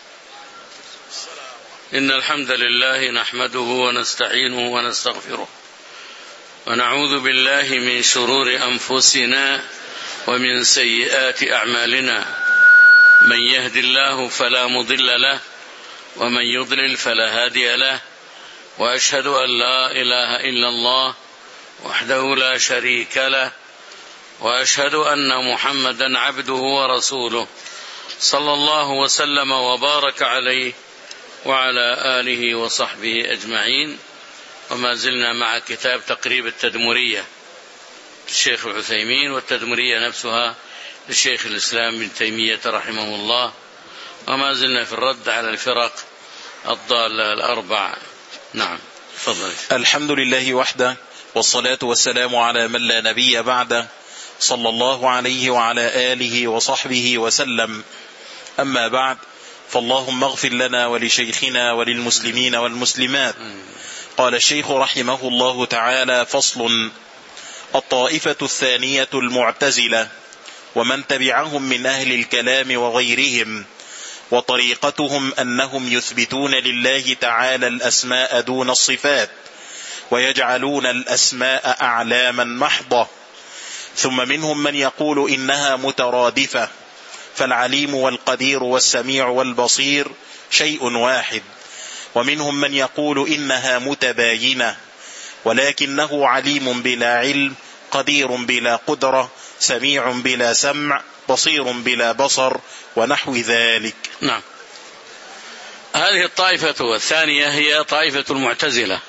S1: إن الحمد لله نحمده ونستعينه ونستغفره، ونعوذ بالله من شرور أنفسنا ومن سيئات أعمالنا. من يهد الله فلا مضل له، ومن يضلل فلا هادي له. وأشهد أن لا إله إلا الله وحده لا شريك له، وأشهد أن محمدا عبده ورسوله، صلى الله وسلم وبارك عليه وعلى آله وصحبه أجمعين. وما زلنا مع كتاب تقريب التدمرية الشيخ العثيمين، والتدمرية نفسها للشيخ الإسلام ابن تيمية رحمه الله. وما زلنا في الرد على الفرق الضالة الأربع. نعم تفضل.
S2: الحمد لله وحده، والصلاة والسلام على من لا نبي بعده، صلى الله عليه وعلى آله وصحبه وسلم. أما بعد، فاللهم اغفر لنا ولشيخنا وللمسلمين والمسلمات. قال الشيخ رحمه الله تعالى: فصل. الطائفة الثانية المعتزلة، ومن تبعهم من أهل الكلام وغيرهم. وطريقتهم أنهم يثبتون لله تعالى الأسماء دون الصفات، ويجعلون الأسماء أعلاما محضة. ثم منهم من يقول إنها مترادفة، فالعليم والقدير والسميع والبصير شيء واحد. ومنهم من يقول إنها متباينة، ولكنه عليم بلا علم، قدير بلا قدرة، سميع بلا سمع، بصير بلا بصر، ونحو ذلك.
S1: نعم. هذه الطائفة الثانية هي طائفة المعتزلة،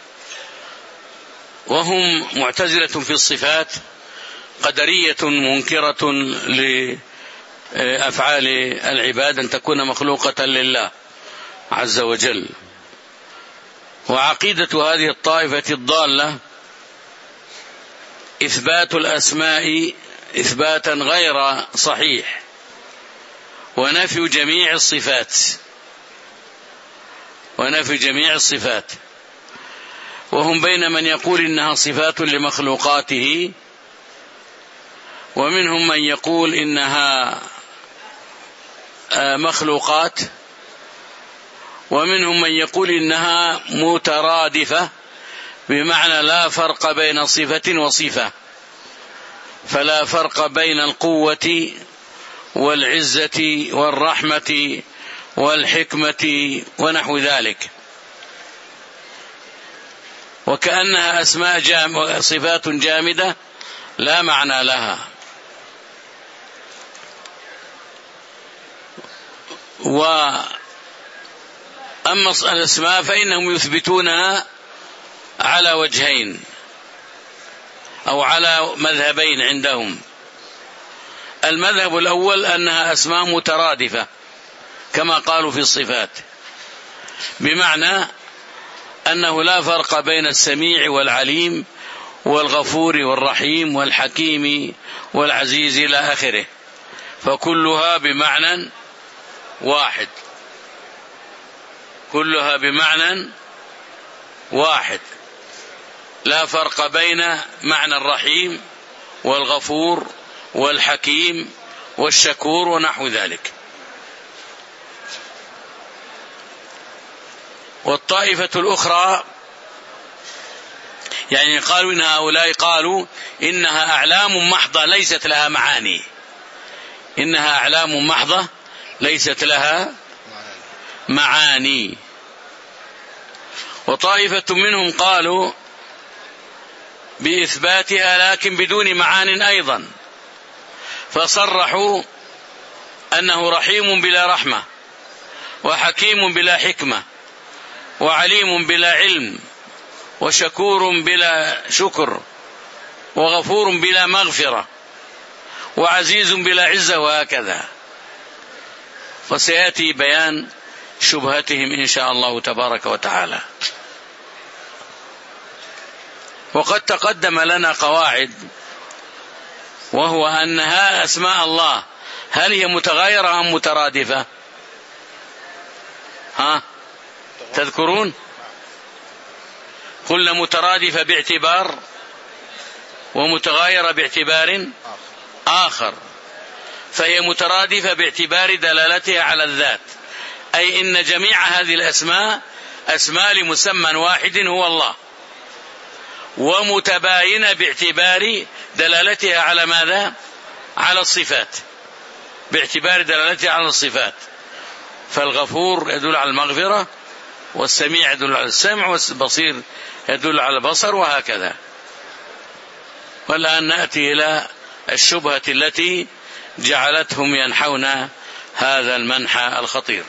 S1: وهم معتزلة في الصفات، قدرية منكرة لأفعال العباد أن تكون مخلوقة لله عز وجل. وعقيدة هذه الطائفة الضالة إثبات الأسماء إثباتا غير صحيح، ونفي جميع الصفات، وهم بين من يقول إنها صفات لمخلوقاته، ومنهم من يقول إنها مخلوقات، ومنهم من يقول إنها مترادفة، بمعنى لا فرق بين صفة وصفة، فلا فرق بين القوة والعزة والرحمة والحكمة ونحو ذلك، وكأنها صفات جامدة لا معنى لها. وأما الأسماء فإنهم يثبتونها على وجهين أو على مذهبين عندهم. المذهب الأول أنها أسماء مترادفة كما قالوا في الصفات، بمعنى أنه لا فرق بين السميع والعليم والغفور والرحيم والحكيم والعزيز إلى آخره، فكلها بمعنى واحد، كلها بمعنى واحد، لا فرق بين معنى الرحيم والغفور والحكيم والشكور ونحو ذلك. والطائفة الأخرى يعني قالوا إن هؤلاء قالوا إنها أعلام محضة ليست لها معاني، إنها أعلام محضة ليست لها معاني. وطائفة منهم قالوا بإثباتها لكن بدون معان أيضا، فصرحوا أنه رحيم بلا رحمة، وحكيم بلا حكمة، وعليم بلا علم، وشكور بلا شكر، وغفور بلا مغفرة، وعزيز بلا عزة، وهكذا. فسيأتي بيان شبهتهم إن شاء الله تبارك وتعالى. وقد تقدم لنا قواعد، وهو أنها أسماء الله هل هي متغايرة أم مترادفة؟ تذكرون؟ قلنا مترادفة باعتبار، ومتغايرة باعتبار آخر. فهي مترادفة باعتبار دلالتها على الذات، أي إن جميع هذه الأسماء أسماء لمسمى واحد هو الله، ومتباينة باعتبار دلالتها على ماذا؟ على الصفات، باعتبار دلالتها على الصفات. فالغفور يدل على المغفرة، والسميع يدل على السمع، والبصير يدل على البصر، وهكذا. والآن نأتي إلى الشبهة التي جعلتهم ينحون هذا المنحى الخطير.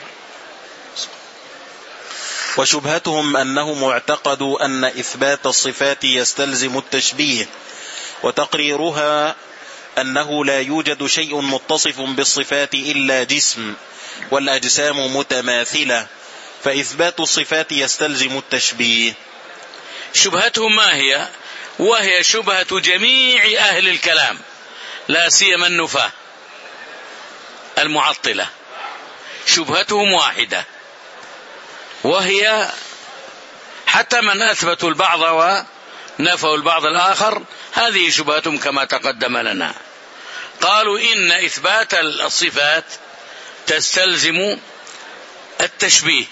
S2: وشبهتهم أنهم اعتقدوا أن إثبات الصفات يستلزم التشبيه، وتقريرها أنه لا يوجد شيء متصف بالصفات إلا جسم، والأجسام متماثلة، فإثبات الصفات يستلزم التشبيه.
S1: شبهتهم ما هي؟ وهي شبهة جميع أهل الكلام، لا سيما النفاة المعطلة. شبهتهم واحدة، وهي حتى من أثبتوا البعض ونفوا البعض الآخر، هذه شبهتهم كما تقدم لنا. قالوا إن إثبات الصفات تستلزم التشبيه،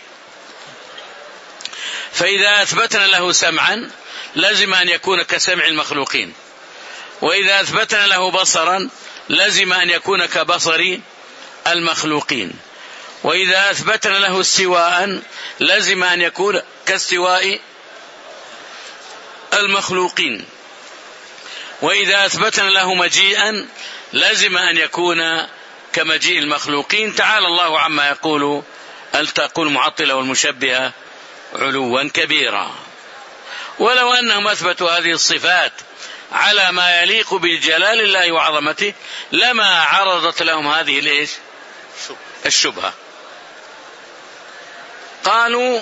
S1: فإذا أثبتنا له سمعا لازم أن يكون كسمع المخلوقين، وإذا أثبتنا له بصرا لازم أن يكون كبصر المخلوقين، وإذا أثبتنا له استواء لازم أن يكون كاستواء المخلوقين، وإذا أثبتنا له مجيئا لازم أن يكون كمجيء المخلوقين. تعالى الله عما يقول المعطلة والمشبهة علوا كبيرا. ولو أنهم أثبتوا هذه الصفات على ما يليق بجلال الله وعظمته لما عرضت لهم هذه الشبهة. قالوا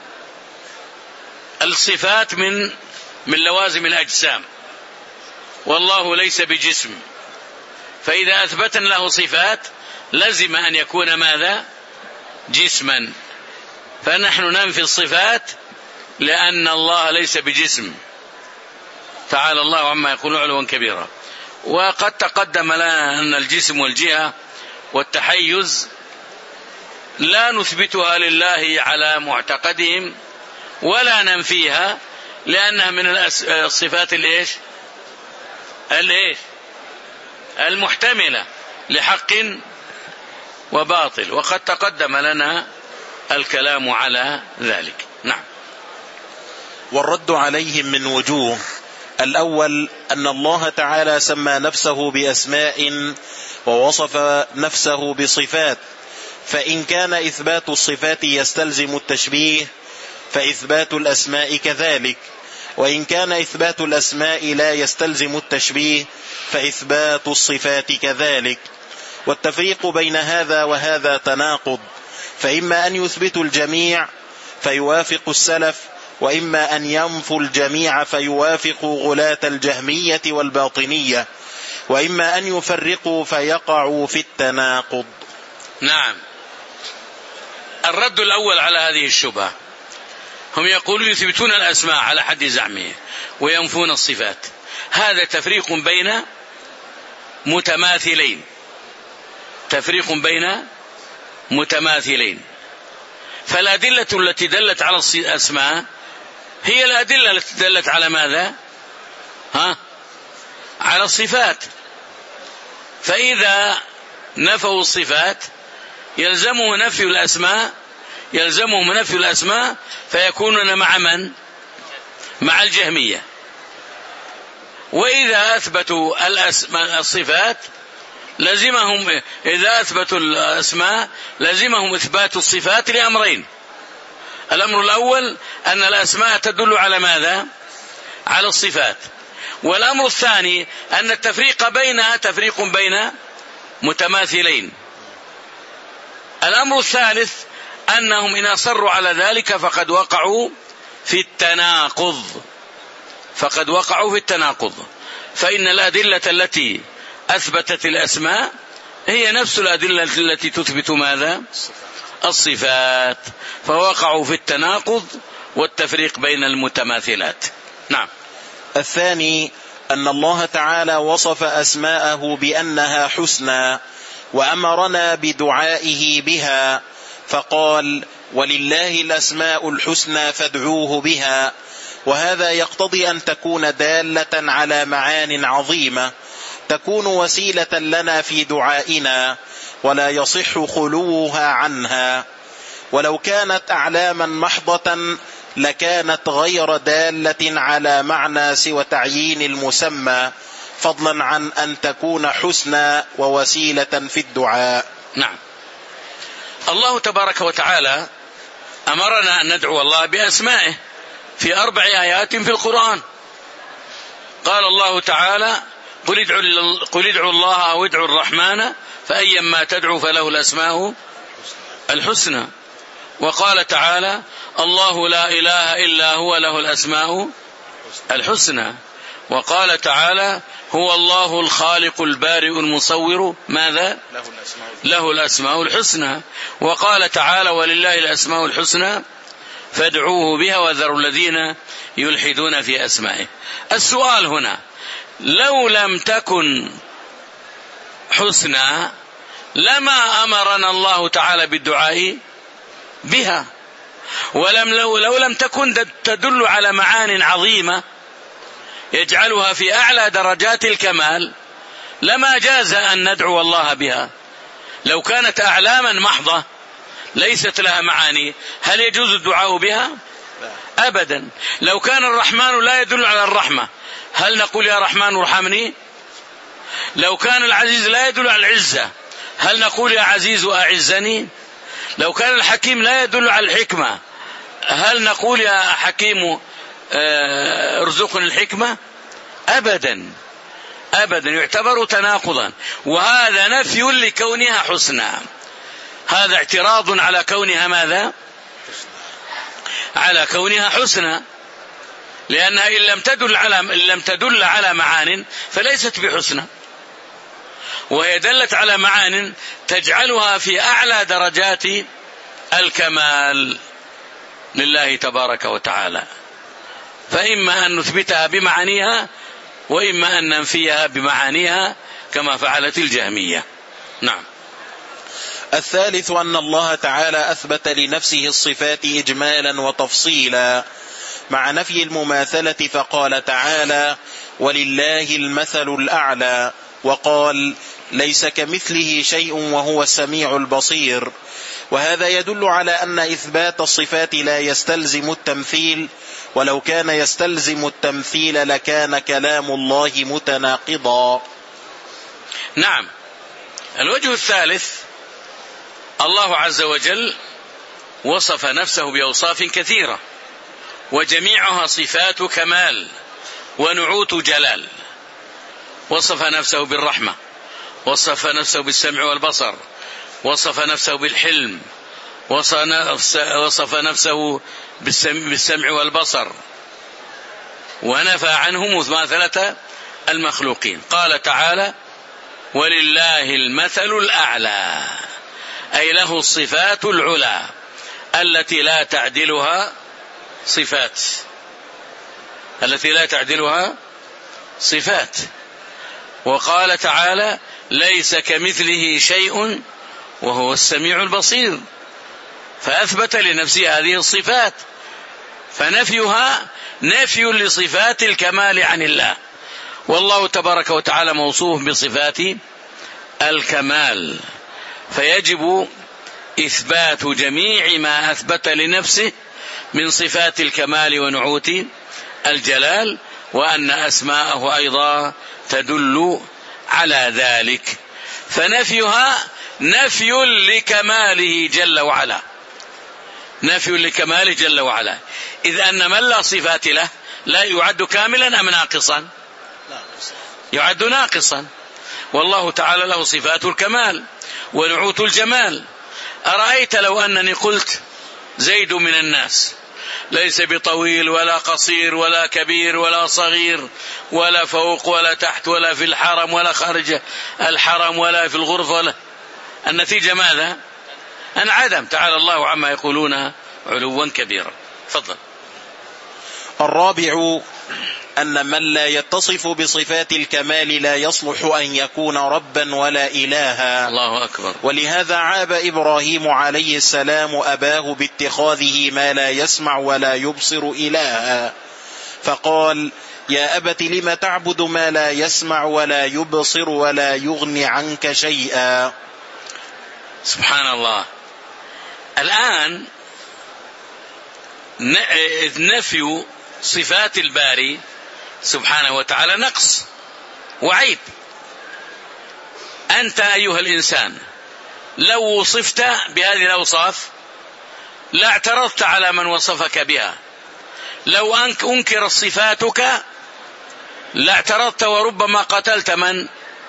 S1: الصفات من لوازم الأجسام، والله ليس بجسم، فإذا أثبتنا له صفات لزم أن يكون ماذا؟ جسما. فنحن ننفي الصفات لأن الله ليس بجسم، تعالى الله عما يقولون علوا كبيرا. وقد تقدم لنا أن الجسم والجهة والتحيز لا نثبتها لله على معتقدهم ولا ننفيها، لأنها من الصفات المحتملة لحق وباطل، وقد تقدم لنا الكلام على ذلك. نعم.
S2: والرد عليهم من وجوه: الأول أن الله تعالى سمى نفسه بأسماء ووصف نفسه بصفات، فإن كان إثبات الصفات يستلزم التشبيه فإثبات الأسماء كذلك، وإن كان إثبات الأسماء لا يستلزم التشبيه فإثبات الصفات كذلك. والتفريق بين هذا وهذا تناقض، فإما أن يثبتوا الجميع فيوافق السلف، وإما أن ينفوا الجميع فيوافقوا غلاة الجهمية والباطنية، وإما أن يفرقوا فيقعوا في التناقض.
S1: نعم. الرد الأول على هذه الشبهة: هم يقولون يثبتون الأسماء على حد زعمه وينفون الصفات. هذا تفريق بين متماثلين، تفريق بين متماثلين. فالأدلة التي دلت على الأسماء هي الأدلة التي دلت على ماذا؟ على الصفات. فإذا نفوا الصفات يلزمهم نفي الأسماء، فيكونون مع من؟ مع الجهمية. وإذا أثبتوا الصفات لزمهم، إذا أثبتوا الأسماء لزمهم إثبات الصفات لأمرين: الأمر الأول أن الأسماء تدل على ماذا؟ على الصفات. والأمر الثاني أن التفريق بينها تفريق بين متماثلين. الأمر الثالث أنهم إن أصروا على ذلك فقد وقعوا في التناقض، فإن الأدلة التي أثبتت الأسماء هي نفس الأدلة التي تثبت ماذا؟ الصفات، فوقعوا في التناقض والتفريق بين المتماثلات. نعم.
S2: الثاني أن الله تعالى وصف أسماءه بأنها حسنى وأمرنا بدعائه بها، فقال: ولله الأسماء الحسنى فادعوه بها. وهذا يقتضي أن تكون دالة على معان عظيمة تكون وسيلة لنا في دعائنا، ولا يصح خلوها عنها. ولو كانت أعلاما محضة لكانت غير دالة على معنى سوى تعيين المسمى، فضلا عن أن تكون حسنى ووسيلة في الدعاء.
S1: نعم. الله تبارك وتعالى أمرنا أن ندعو الله بأسمائه في 4 آيات في القرآن. قال الله تعالى: قل ادعوا الله أو ادعوا الرحمن فأيما تدعوا فله الأسماء الحسنى. وقال تعالى: الله لا إله إلا هو له الأسماء الحسنى. وقال تعالى: هو الله الخالق البارئ المصور ماذا؟ له الأسماء الحسنى. وقال تعالى: ولله الأسماء الحسنى فادعوه بها وذروا الذين يلحدون في أسمائه. السؤال هنا: لو لم تكن حسنى لما أمرنا الله تعالى بالدعاء بها، لو لم تكن تدل على معان عظيمة يجعلها في أعلى درجات الكمال لما جاز أن ندعو الله بها. لو كانت أعلاما محضة ليست لها معاني هل يجوز الدعاء بها؟ أبدا. لو كان الرحمن لا يدل على الرحمة هل نقول يا رحمن ارحمني؟ لو كان العزيز لا يدل على العزة هل نقول يا عزيز أعزني؟ لو كان الحكيم لا يدل على الحكمة هل نقول يا حكيم ارزقني الحكمة؟ أبدا أبدا، يعتبر تناقضا. وهذا نفي لكونها حسنى، هذا اعتراض على كونها ماذا؟ على كونها حسنى، لأنها إن لم تدل على معان فليست بحسنى. وهي دلت على معان تجعلها في أعلى درجات الكمال لله تبارك وتعالى، فإما أن نثبتها بمعانيها وإما أن ننفيها بمعانيها كما فعلت الجهمية. نعم.
S2: الثالث أن الله تعالى أثبت لنفسه الصفات إجمالا وتفصيلا مع نفي المماثلة، فقال تعالى: ولله المثل الأعلى، وقال: ليس كمثله شيء وهو السميع البصير. وهذا يدل على أن إثبات الصفات لا يستلزم التمثيل، ولو كان يستلزم التمثيل لكان كلام الله متناقضا.
S1: نعم. الوجه الثالث: الله عز وجل وصف نفسه بأوصاف كثيرة، وجميعها صفات كمال ونعوت جلال. وصف نفسه بالرحمة، وصف نفسه بالسمع والبصر، وصف نفسه بالحلم، وصف نفسه بالسمع والبصر، ونفى عنه مماثلة المخلوقين. قال تعالى: ولله المثل الأعلى، أي له الصفات العلى التي لا تعدلها صفات، التي لا تعدلها صفات. وقال تعالى: ليس كمثله شيء وهو السميع البصير، فأثبت لنفسه هذه الصفات، فنفيها نفي لصفات الكمال عن الله، والله تبارك وتعالى موصوف بصفات الكمال، فيجب إثبات جميع ما أثبت لنفسه من صفات الكمال ونعوت الجلال، وأن أسماءه أيضا تدل على ذلك، فنفيها نفي لكماله جل وعلا، نفي لكماله جل وعلا، إذ أن من لا صفات له لا يعد كاملا أم ناقصا؟ يعد ناقصا. والله تعالى له صفات الكمال ونعوت الجمال. أرأيت لو أنني قلت زيد من الناس ليس بطويل ولا قصير ولا كبير ولا صغير ولا فوق ولا تحت ولا في الحرم ولا خارج الحرم ولا في الغرفة، ولا النتيجة ماذا؟ انعدم. تعالى الله عما يقولون علوا كبيرا. تفضل.
S2: الرابع أن من لا يتصف بصفات الكمال لا يصلح أن يكون ربا ولا إلها.
S1: الله أكبر.
S2: ولهذا عاب إبراهيم عليه السلام أباه باتخاذه ما لا يسمع ولا يبصر إلها، فقال: يا أبت لم تعبد ما لا يسمع ولا يبصر ولا يغني عنك شيئا.
S1: سبحان الله. الآن نفي صفات الباري سبحانه وتعالى نقص وعيب. أنت أيها الإنسان لو وصفت بهذه الأوصاف لا اعترضت على من وصفك بها، لو أنكر صفاتك لا اعترضت وربما قتلت من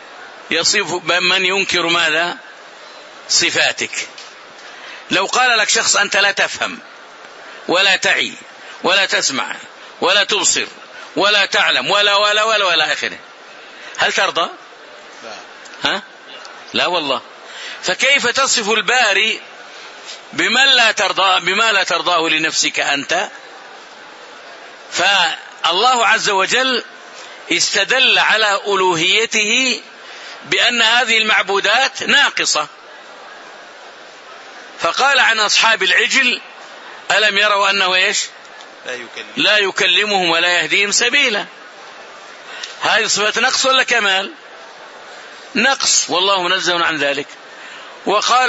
S1: ينكر ماذا؟ صفاتك. لو قال لك شخص أنت لا تفهم ولا تعي ولا تسمع ولا تبصر ولا تعلم ولا ولا ولا ولا آخره، هل ترضى؟ ها؟ لا والله. فكيف تصف الباري بما لا ترضاه لنفسك أنت؟ فالله عز وجل استدل على ألوهيته بأن هذه المعبودات ناقصة، فقال عن أصحاب العجل: ألم يروا أنه إيش؟ لا يكلمهم ولا يهديهم سبيلا. هذه صفة نقص ولا كمال؟ نقص، والله منزه عن ذلك. وقال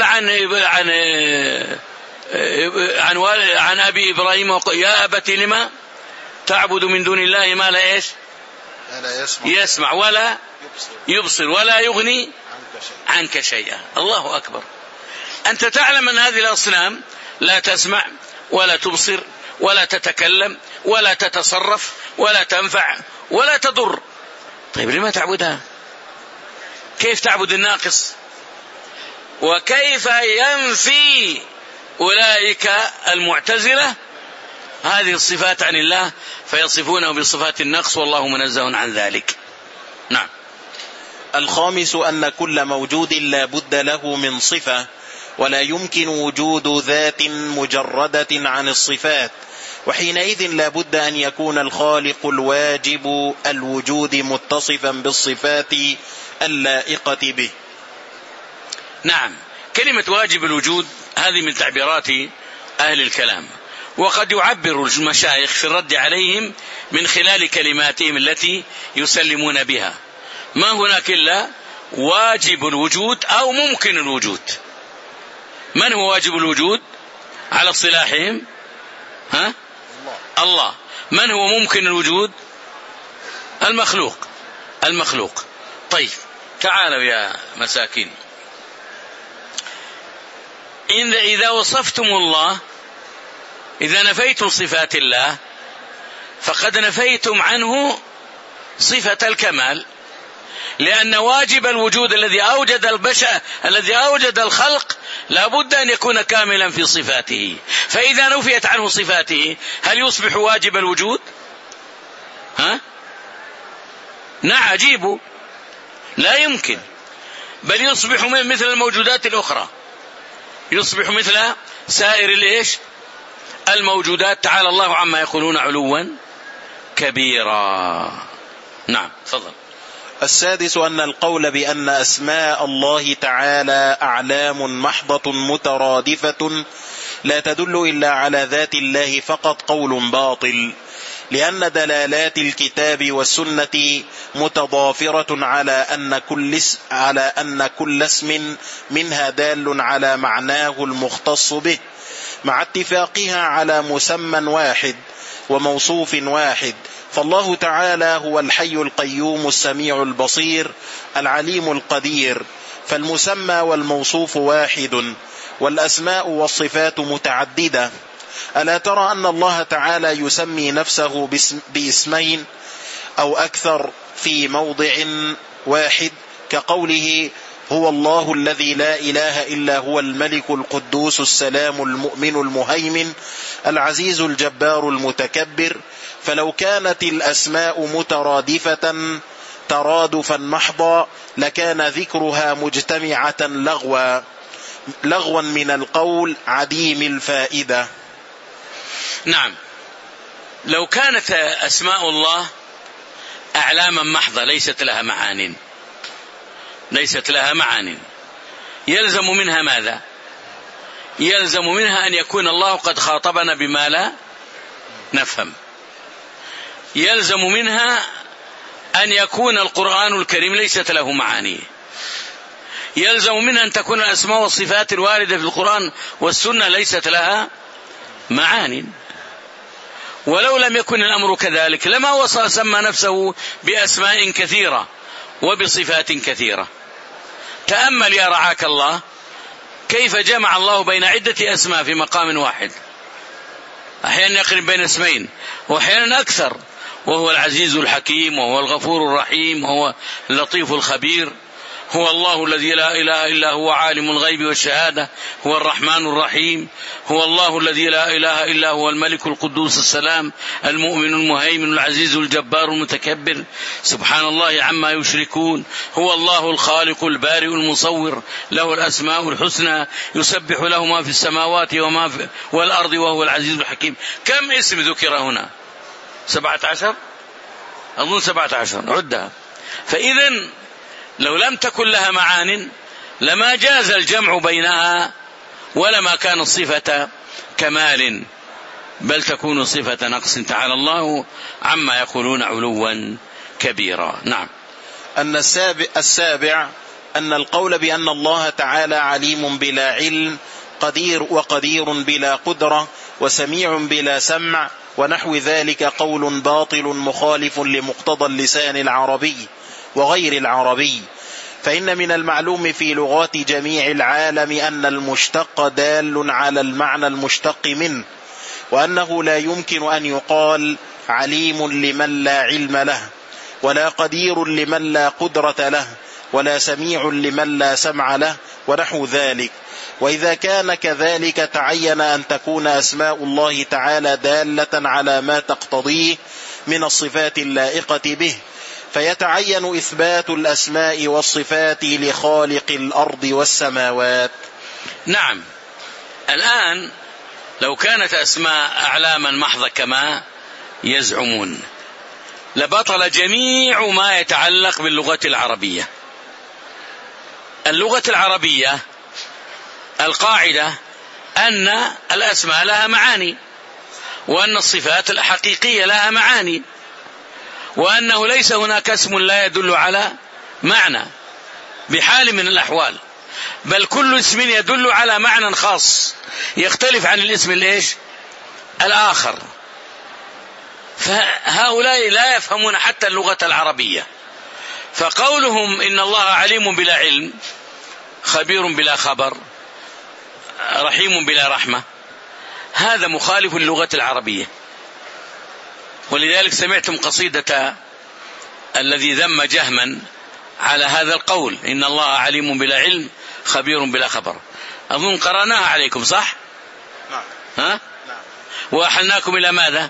S1: عن أبي إبراهيم: يا أبت لما تعبد من دون الله ما لا إيش؟ يسمع ولا يبصر ولا يغني عنك شيئا. الله أكبر. أنت تعلم أن هذه الأصنام لا تسمع ولا تبصر ولا تتكلم ولا تتصرف ولا تنفع ولا تضر، طيب لما تعبدها؟ كيف تعبد الناقص؟ وكيف ينفي أولئك المعتزلة هذه الصفات عن الله فيصفونه بصفات النقص والله منزه عن ذلك. نعم.
S2: الخامس أن كل موجود لا بد له من صفة، ولا يمكن وجود ذات مجردة عن الصفات، وحينئذ لا بد أن يكون الخالق الواجب الوجود متصفا بالصفات اللائقة به.
S1: نعم، كلمة واجب الوجود هذه من تعبيرات أهل الكلام، وقد يعبر المشايخ في الرد عليهم من خلال كلماتهم التي يسلمون بها. ما هناك إلا واجب الوجود أو ممكن الوجود. من هو واجب الوجود على اصطلاحهم؟ الله. من هو ممكن الوجود؟ المخلوق. طيب تعالوا يا مساكين، إذا وصفتم الله، إذا نفيتم صفات الله فقد نفيتم عنه صفة الكمال، لأن واجب الوجود الذي أوجد البشر الذي أوجد الخلق لا بد أن يكون كاملا في صفاته، فإذا نفيت عنه صفاته هل يصبح واجب الوجود؟ نعم، عجيب، لا يمكن، بل يصبح مثل الموجودات الأخرى، يصبح مثل سائر الموجودات. تعالى الله عما يقولون علوا كبيرا. نعم، تفضل.
S2: السادس أن القول بأن أسماء الله تعالى أعلام محضة مترادفة لا تدل إلا على ذات الله فقط قول باطل، لأن دلالات الكتاب والسنة متضافرة على أن كل اسم منها دال على معناه المختص به، مع اتفاقها على مسمى واحد وموصوف واحد. فالله تعالى هو الحي القيوم السميع البصير العليم القدير، فالمسمى والموصوف واحد، والأسماء والصفات متعددة. ألا ترى أن الله تعالى يسمي نفسه باسمين أو أكثر في موضع واحد، كقوله هو الله الذي لا إله إلا هو الملك القدوس السلام المؤمن المهيمن العزيز الجبار المتكبر. فلو كانت الأسماء مترادفة ترادفا محضا لكان ذكرها مجتمعة لغوا من القول عديم الفائدة.
S1: نعم، لو كانت أسماء الله أعلاما محضة ليست لها معان، يلزم منها ماذا؟ يلزم منها أن يكون الله قد خاطبنا بما لا نفهم، يلزم منها أن يكون القرآن الكريم ليست له معاني، يلزم منها أن تكون الأسماء والصفات الواردة في القرآن والسنة ليست لها معاني. ولو لم يكن الأمر كذلك لما سمى نفسه بأسماء كثيرة وبصفات كثيرة. تأمل يا رعاك الله كيف جمع الله بين عدة أسماء في مقام واحد، أحيانا يقرب بين اسمين وأحيانا أكثر، وهو العزيز الحكيم، وهو الغفور الرحيم، وهو اللطيف الخبير، هو الله الذي لا إله إلا هو عالم الغيب والشهادة، هو الرحمن الرحيم، هو الله الذي لا إله إلا هو الملك القدوس السلام المؤمن المهيمن العزيز الجبار المتكبر، سبحان الله عما يشركون، هو الله الخالق البارئ المصور، له الأسماء الحسنى، يسبح له ما في السماوات وما في والأرض وهو العزيز الحكيم. كم اسم ذكر هنا؟ 17 أظن 17 عدها. فإذن لو لم تكن لها معان لما جاز الجمع بينها ولما كان صفة كمال، بل تكون صفة نقص. تعالى الله عما يقولون علوا كبيرا. نعم.
S2: أن السابع أن القول بأن الله تعالى عليم بلا علم، وقدير بلا قدرة، وسميع بلا سمع ونحو ذلك قول باطل مخالف لمقتضى اللسان العربي وغير العربي. فإن من المعلوم في لغات جميع العالم أن المشتق دال على المعنى المشتق منه، وأنه لا يمكن أن يقال عليم لمن لا علم له، ولا قدير لمن لا قدرة له، ولا سميع لمن لا سمع له ونحو ذلك. وإذا كان كذلك تعين أن تكون أسماء الله تعالى دالة على ما تقتضيه من الصفات اللائقة به، فيتعين إثبات الأسماء والصفات لخالق الأرض والسماوات.
S1: نعم. الآن لو كانت أسماء أعلاما محضة كما يزعمون لبطل جميع ما يتعلق باللغة العربية. اللغة العربية القاعدة أن الأسماء لها معاني، وأن الصفات الحقيقية لها معاني، وأنه ليس هناك اسم لا يدل على معنى بحال من الأحوال، بل كل اسم يدل على معنى خاص يختلف عن الاسم الآخر. فهؤلاء لا يفهمون حتى اللغة العربية، فقولهم إن الله عليم بلا علم، خبير بلا خبر، رحيم بلا رحمة، هذا مخالف للغة العربية. ولذلك سمعتم قصيدة الذي ذم جهما على هذا القول، إن الله عليم بلا علم خبير بلا خبر، أظن قرأناها عليكم صح؟
S2: نعم.
S1: ها؟ نعم. وأحلناكم إلى ماذا؟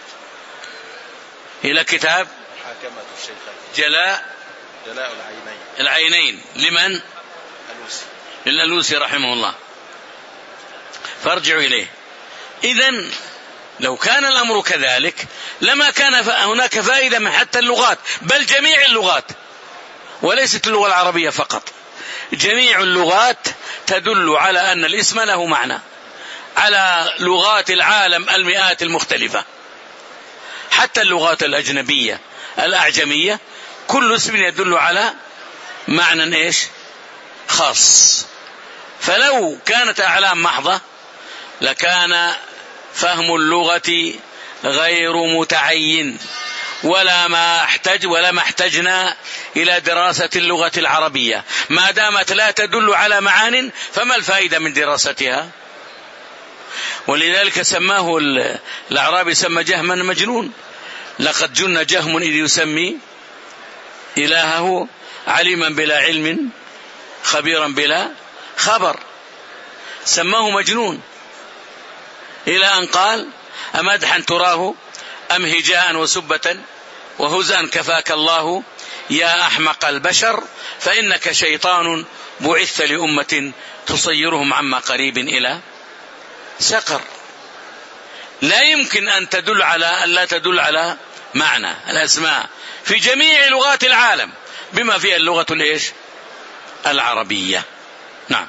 S1: إلى كتاب
S2: حاكمة الشيخين
S1: جلاء العينين لمن؟ للألوسي رحمه الله، فارجعوا إليه. إذن لو كان الأمر كذلك لما كان هناك فائدة من حتى اللغات، بل جميع اللغات، وليست اللغة العربية فقط، جميع اللغات تدل على أن الاسم له معنى، على لغات العالم المئات المختلفة، حتى اللغات الأجنبية الأعجمية كل اسم يدل على معنى خاص. فلو كانت أعلام محضة لكان فهم اللغة غير متعين، ولا ما احتجنا إلى دراسة اللغة العربية ما دامت لا تدل على معان، فما الفائدة من دراستها؟ ولذلك سماه الأعرابي سمى جهما مجنون، لقد جن جهم إذ يسمي إلهه عليما بلا علم خبيرا بلا خبر، سماه مجنون، إلى أن قال أمدحا تراه أم هجاء وسبة وهزءا كفاك الله يا أحمق البشر، فإنك شيطان بعثت لأمة تصيرهم عما قريب إلى سقر. لا يمكن أن لا تدل على معنى الأسماء في جميع لغات العالم بما فيها اللغة العربية. نعم.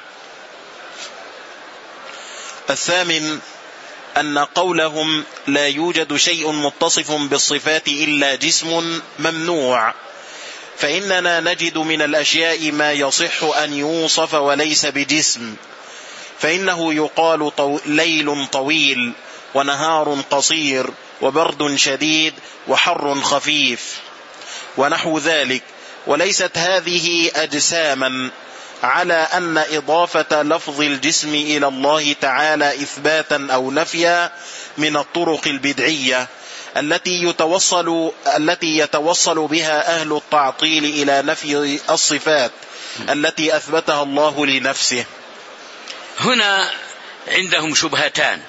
S2: الثامن أن قولهم لا يوجد شيء متصف بالصفات إلا جسم ممنوع، فإننا نجد من الأشياء ما يصح أن يوصف وليس بجسم، فإنه يقال ليل طويل ونهار قصير وبرد شديد وحر خفيف ونحو ذلك، وليست هذه أجساما، على أن إضافة لفظ الجسم إلى الله تعالى إثباتا أو نفيا من الطرق البدعية التي يتوصل بها أهل التعطيل إلى نفي الصفات التي أثبتها الله لنفسه.
S1: هنا عندهم شبهتان.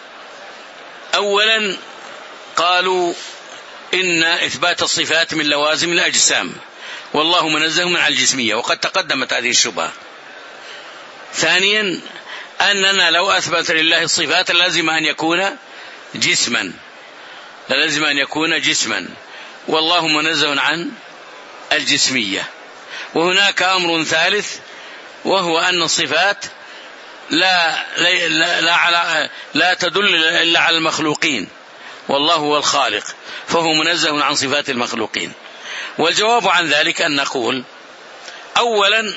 S1: أولا قالوا إن إثبات الصفات من لوازم الأجسام، والله منزه من الجسمية، وقد تقدمت هذه الشبهة. ثانيا أننا لو أثبت لله الصفات لازم أن يكون جسما، والله منزه عن الجسمية. وهناك أمر ثالث، وهو أن الصفات لا تدل إلا على المخلوقين، والله هو الخالق، فهو منزه عن صفات المخلوقين. والجواب عن ذلك أن نقول أولا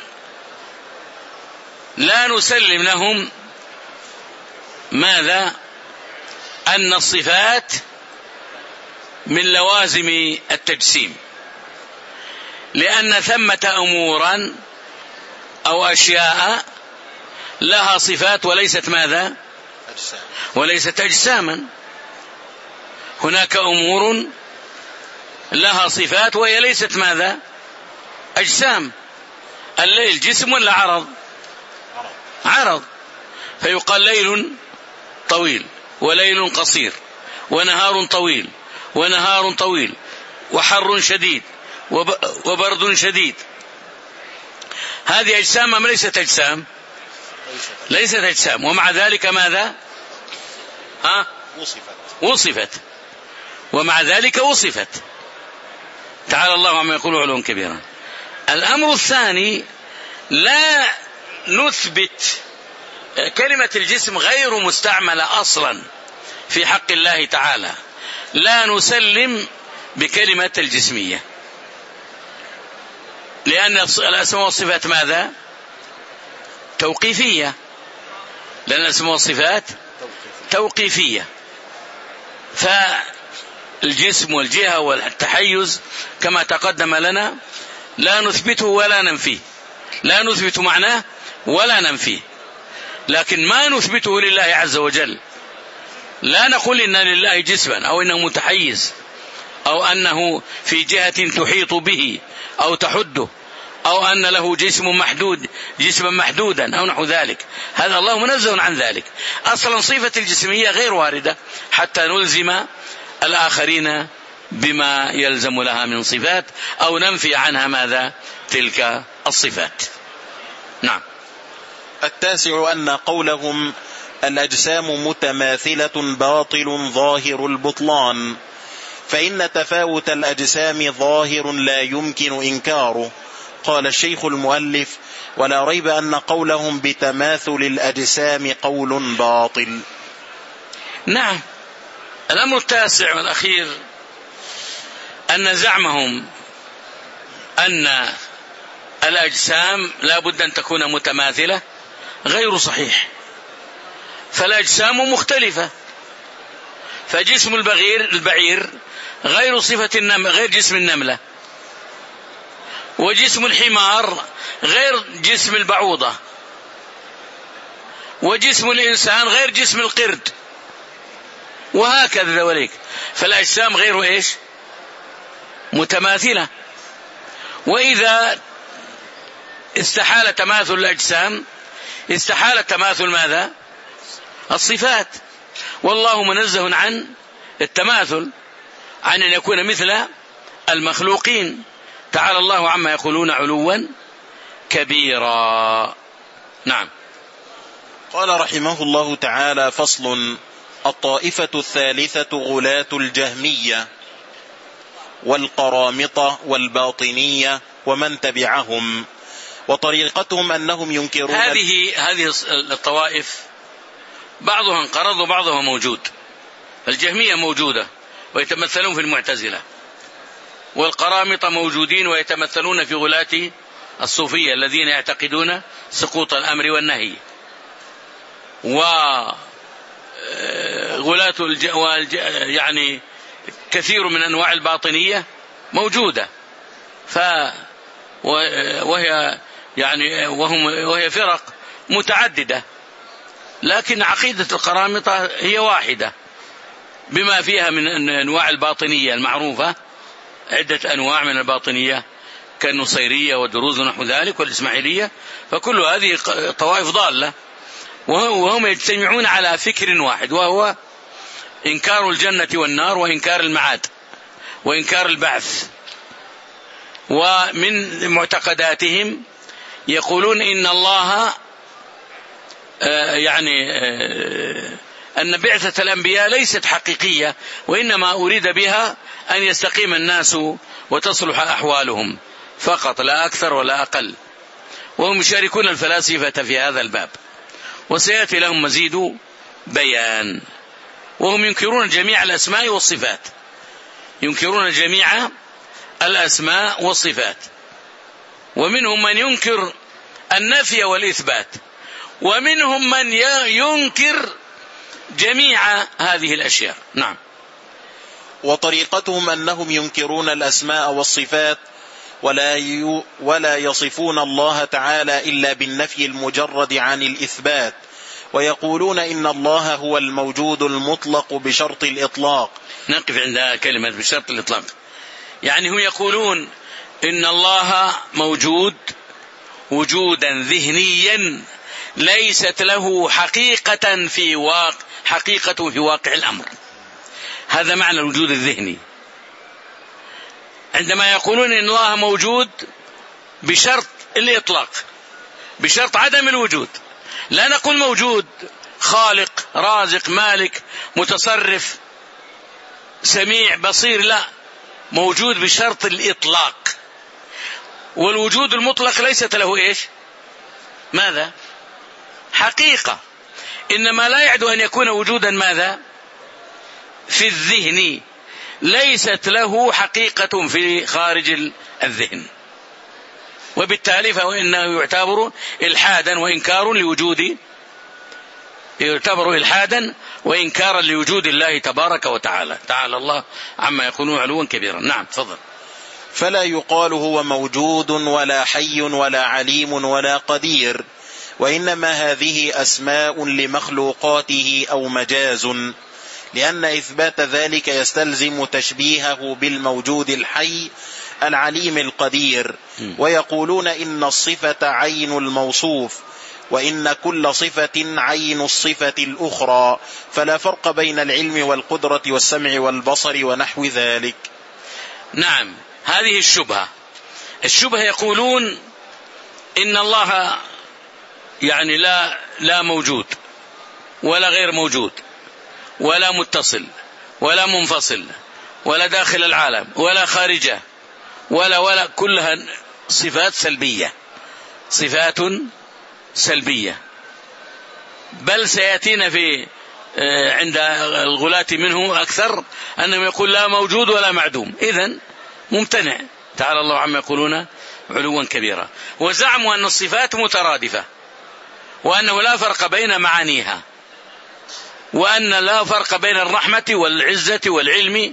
S1: لا نسلم لهم ماذا؟ أن الصفات من لوازم التجسيم، لأن ثمة أمورا أو أشياء لها صفات وليست ماذا؟ وليست أجساما. هناك أمور لها صفات وهي ليست ماذا؟ أجسام. الليل جسم ولا عرض، فيقال ليل طويل وليل قصير ونهار طويل ونهار طويل وحر شديد وبرد شديد. هذه أجسام أم ليست أجسام؟ ليست أجسام، ومع ذلك ماذا؟ وصفت، ومع ذلك وصفت. تعالى الله عما يقول علوا كبيرا. الأمر الثاني، لا نثبت كلمة الجسم غير مستعملة أصلا في حق الله تعالى، لا نسلم بكلمة الجسمية، لأن الأسماء والصفات ماذا؟ توقيفية، لأن الأسماء والصفات توقيفية. فالجسم والجهة والتحيز كما تقدم لنا لا نثبته ولا ننفيه، لا نثبت معناه ولا ننفيه، لكن ما نثبته لله عز وجل، لا نقول إن لله جسما أو إنه متحيز أو أنه في جهة تحيط به أو تحده أو أن له جسم محدود، جسما محدودا أو نحو ذلك. هذا الله منزه عن ذلك. أصلا صفة الجسمية غير واردة حتى نلزم الآخرين بما يلزم لها من صفات أو ننفي عنها ماذا؟ تلك الصفات. نعم.
S2: التاسع أن قولهم الأجسام متماثلة باطل ظاهر البطلان، فإن تفاوت الأجسام ظاهر لا يمكن إنكاره. قال الشيخ المؤلف: ولا ريب أن قولهم بتماثل الأجسام قول باطل.
S1: نعم. الأمر التاسع والأخير أن زعمهم أن الأجسام لا بد أن تكون متماثلة غير صحيح، فالأجسام مختلفة، فجسم البعير غير صفة النمل، غير جسم النملة، وجسم الحمار غير جسم البعوضة، وجسم الإنسان غير جسم القرد، وهكذا ذلك. فالأجسام غير إيش؟ متماثلة. وإذا استحال تماثل الأجسام استحال تماثل ماذا؟ الصفات، والله منزه عن التماثل، عن أن يكون مثل المخلوقين. تعالى الله عما يقولون علوا كبيرا. نعم.
S2: قال رحمه الله تعالى: فصل. الطائفة الثالثة غلاة الجهمية والقرامطة والباطنية ومن تبعهم، وطريقتهم أنهم ينكرون
S1: هذه الطوائف بعضها انقرض وبعضها موجود. الجهمية موجودة ويتمثلون في المعتزلة، والقرامطة موجودين ويتمثلون في غلاة الصوفية الذين يعتقدون سقوط الأمر والنهي، وغلاة يعني كثير من أنواع الباطنية موجودة، وهي فرق متعددة، لكن عقيدة القرامطة هي واحدة بما فيها من أنواع الباطنية المعروفة، عدة أنواع من الباطنية كالنصيرية والدروز ونحو ذلك والإسماعيلية، فكل هذه طوائف ضالة، وهم يجتمعون على فكر واحد، وهو إنكار الجنة والنار وإنكار المعاد وإنكار البعث. ومن معتقداتهم يقولون إن الله أن بعثة الأنبياء ليست حقيقية، وإنما أريد بها أن يستقيم الناس وتصلح أحوالهم فقط، لا أكثر ولا أقل. وهم يشاركون الفلاسفة في هذا الباب، وسيأتي لهم مزيد بيان. وهم ينكرون جميع الأسماء والصفات، ينكرون جميع الأسماء والصفات، ومنهم من ينكر النفي والإثبات، ومنهم من ينكر جميع هذه الأشياء. نعم.
S2: وطريقتهم أنهم ينكرون الأسماء والصفات ولا يصفون الله تعالى إلا بالنفي المجرد عن الإثبات، ويقولون إن الله هو الموجود المطلق بشرط الإطلاق.
S1: نقف عند كلمة بشرط الإطلاق، يعني هم يقولون إن الله موجود وجودا ذهنيا ليست له حقيقة في واقع الأمر. هذا معنى الوجود الذهني. عندما يقولون إن الله موجود بشرط الإطلاق، بشرط عدم الوجود. لا نقول موجود خالق رازق مالك متصرف سميع بصير، لا، موجود بشرط الإطلاق. والوجود المطلق ليست له إيش؟ ماذا؟ حقيقة. إنما لا يعد أن يكون وجودا ماذا؟ في الذهن، ليست له حقيقة في خارج الذهن، وبالتالي فإنه يعتبر إلحادا وإنكار لوجود، يعتبر إلحادا وإنكارا لوجود الله تبارك وتعالى. تعالى الله عما يقولون علوا كبيرا. نعم تفضل.
S2: فلا يقال هو موجود ولا حي ولا عليم ولا قدير، وإنما هذه أسماء لمخلوقاته أو مجاز، لأن إثبات ذلك يستلزم تشبيهه بالموجود الحي العليم القدير. ويقولون إن الصفة عين الموصوف، وإن كل صفة عين الصفة الأخرى، فلا فرق بين العلم والقدرة والسمع والبصر ونحو ذلك.
S1: نعم، هذه الشبهة يقولون إن الله يعني لا موجود ولا غير موجود ولا متصل ولا منفصل ولا داخل العالم ولا خارجه ولا كلها صفات سلبية، صفات سلبية. بل سيأتينا في عند الغلاة منه أكثر أنهم يقول لا موجود ولا معدوم، إذن ممتنع. تعالى الله عما يقولون علوا كبيرا. وزعموا أن الصفات مترادفة، وأنه لا فرق بين معانيها، وأن لا فرق بين الرحمة والعزة والعلم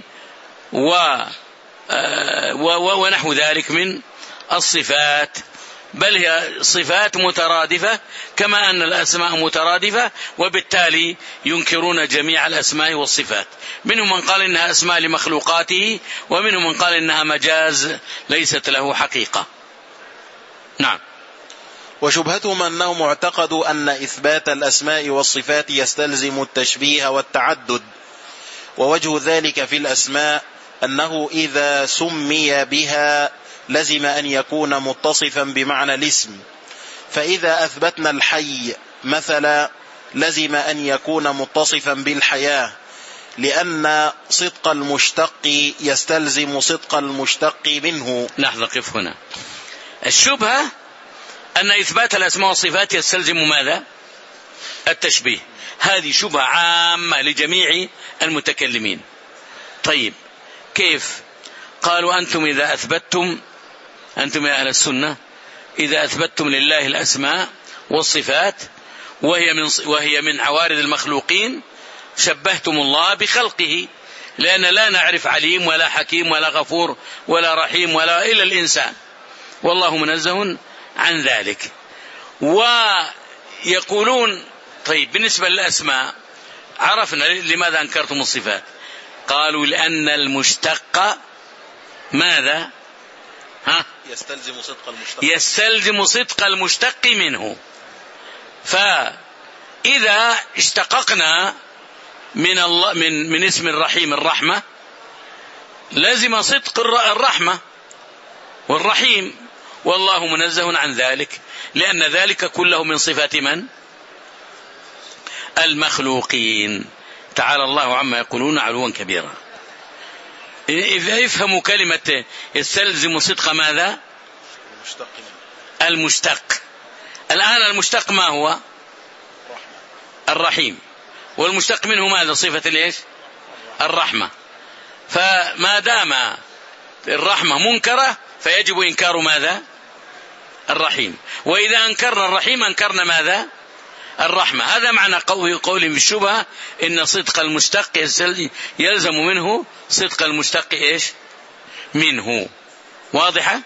S1: ونحو ذلك من الصفات، بل هي صفات مترادفة كما أن الأسماء مترادفة، وبالتالي ينكرون جميع الأسماء والصفات. منهم من قال إنها أسماء لمخلوقاته، ومنهم من قال إنها مجاز ليست له حقيقة. نعم.
S2: وشبهتهم أنهم اعتقدوا أن إثبات الأسماء والصفات يستلزم التشبيه والتعدد، ووجه ذلك في الأسماء أنه إذا سمي بها لزم أن يكون متصفا بمعنى الاسم، فإذا أثبتنا الحي مثلا لزم أن يكون متصفا بالحياة، لأن صدق المشتق يستلزم صدق المشتق منه.
S1: لحظة، قف هنا. الشبهة أن إثبات الأسماء والصفات يستلزم ماذا؟ التشبيه. هذه شبهة عامة لجميع المتكلمين. طيب كيف؟ قالوا أنتم إذا أثبتتم، أنتم يا أهل السنة، إذا أثبتتم لله الأسماء والصفات وهي من عوارض المخلوقين، شبهتم الله بخلقه، لأن لا نعرف عليم ولا حكيم ولا غفور ولا رحيم ولا إلا الإنسان، والله منزه عن ذلك. ويقولون طيب بالنسبة للأسماء عرفنا لماذا أنكرتم الصفات؟ قالوا لأن المشتق ماذا؟ يستلزم صدق المشتق منه. فإذا اشتققنا من الله من اسم الرحيم الرحمة، لازم صدق الرحمة والرحيم، والله منزه عن ذلك، لأن ذلك كله من صفات من؟ المخلوقين. تعالى الله عما يقولون علوا كبيرا. إذا يفهموا كلمة يستلزم صدق ماذا؟ المشتق. الآن المشتق ما هو؟ الرحيم، والمشتق منه ماذا؟ صفة ليش؟ الرحمة. فما دام الرحمة منكرة فيجب إنكار ماذا؟ الرحيم. وإذا أنكرنا الرحيم أنكرنا ماذا؟ الرحمة. هذا معنى قول بالشبهة إن صدق المشتق يلزم منه صدق المشتق إيش؟ منه. واضحة؟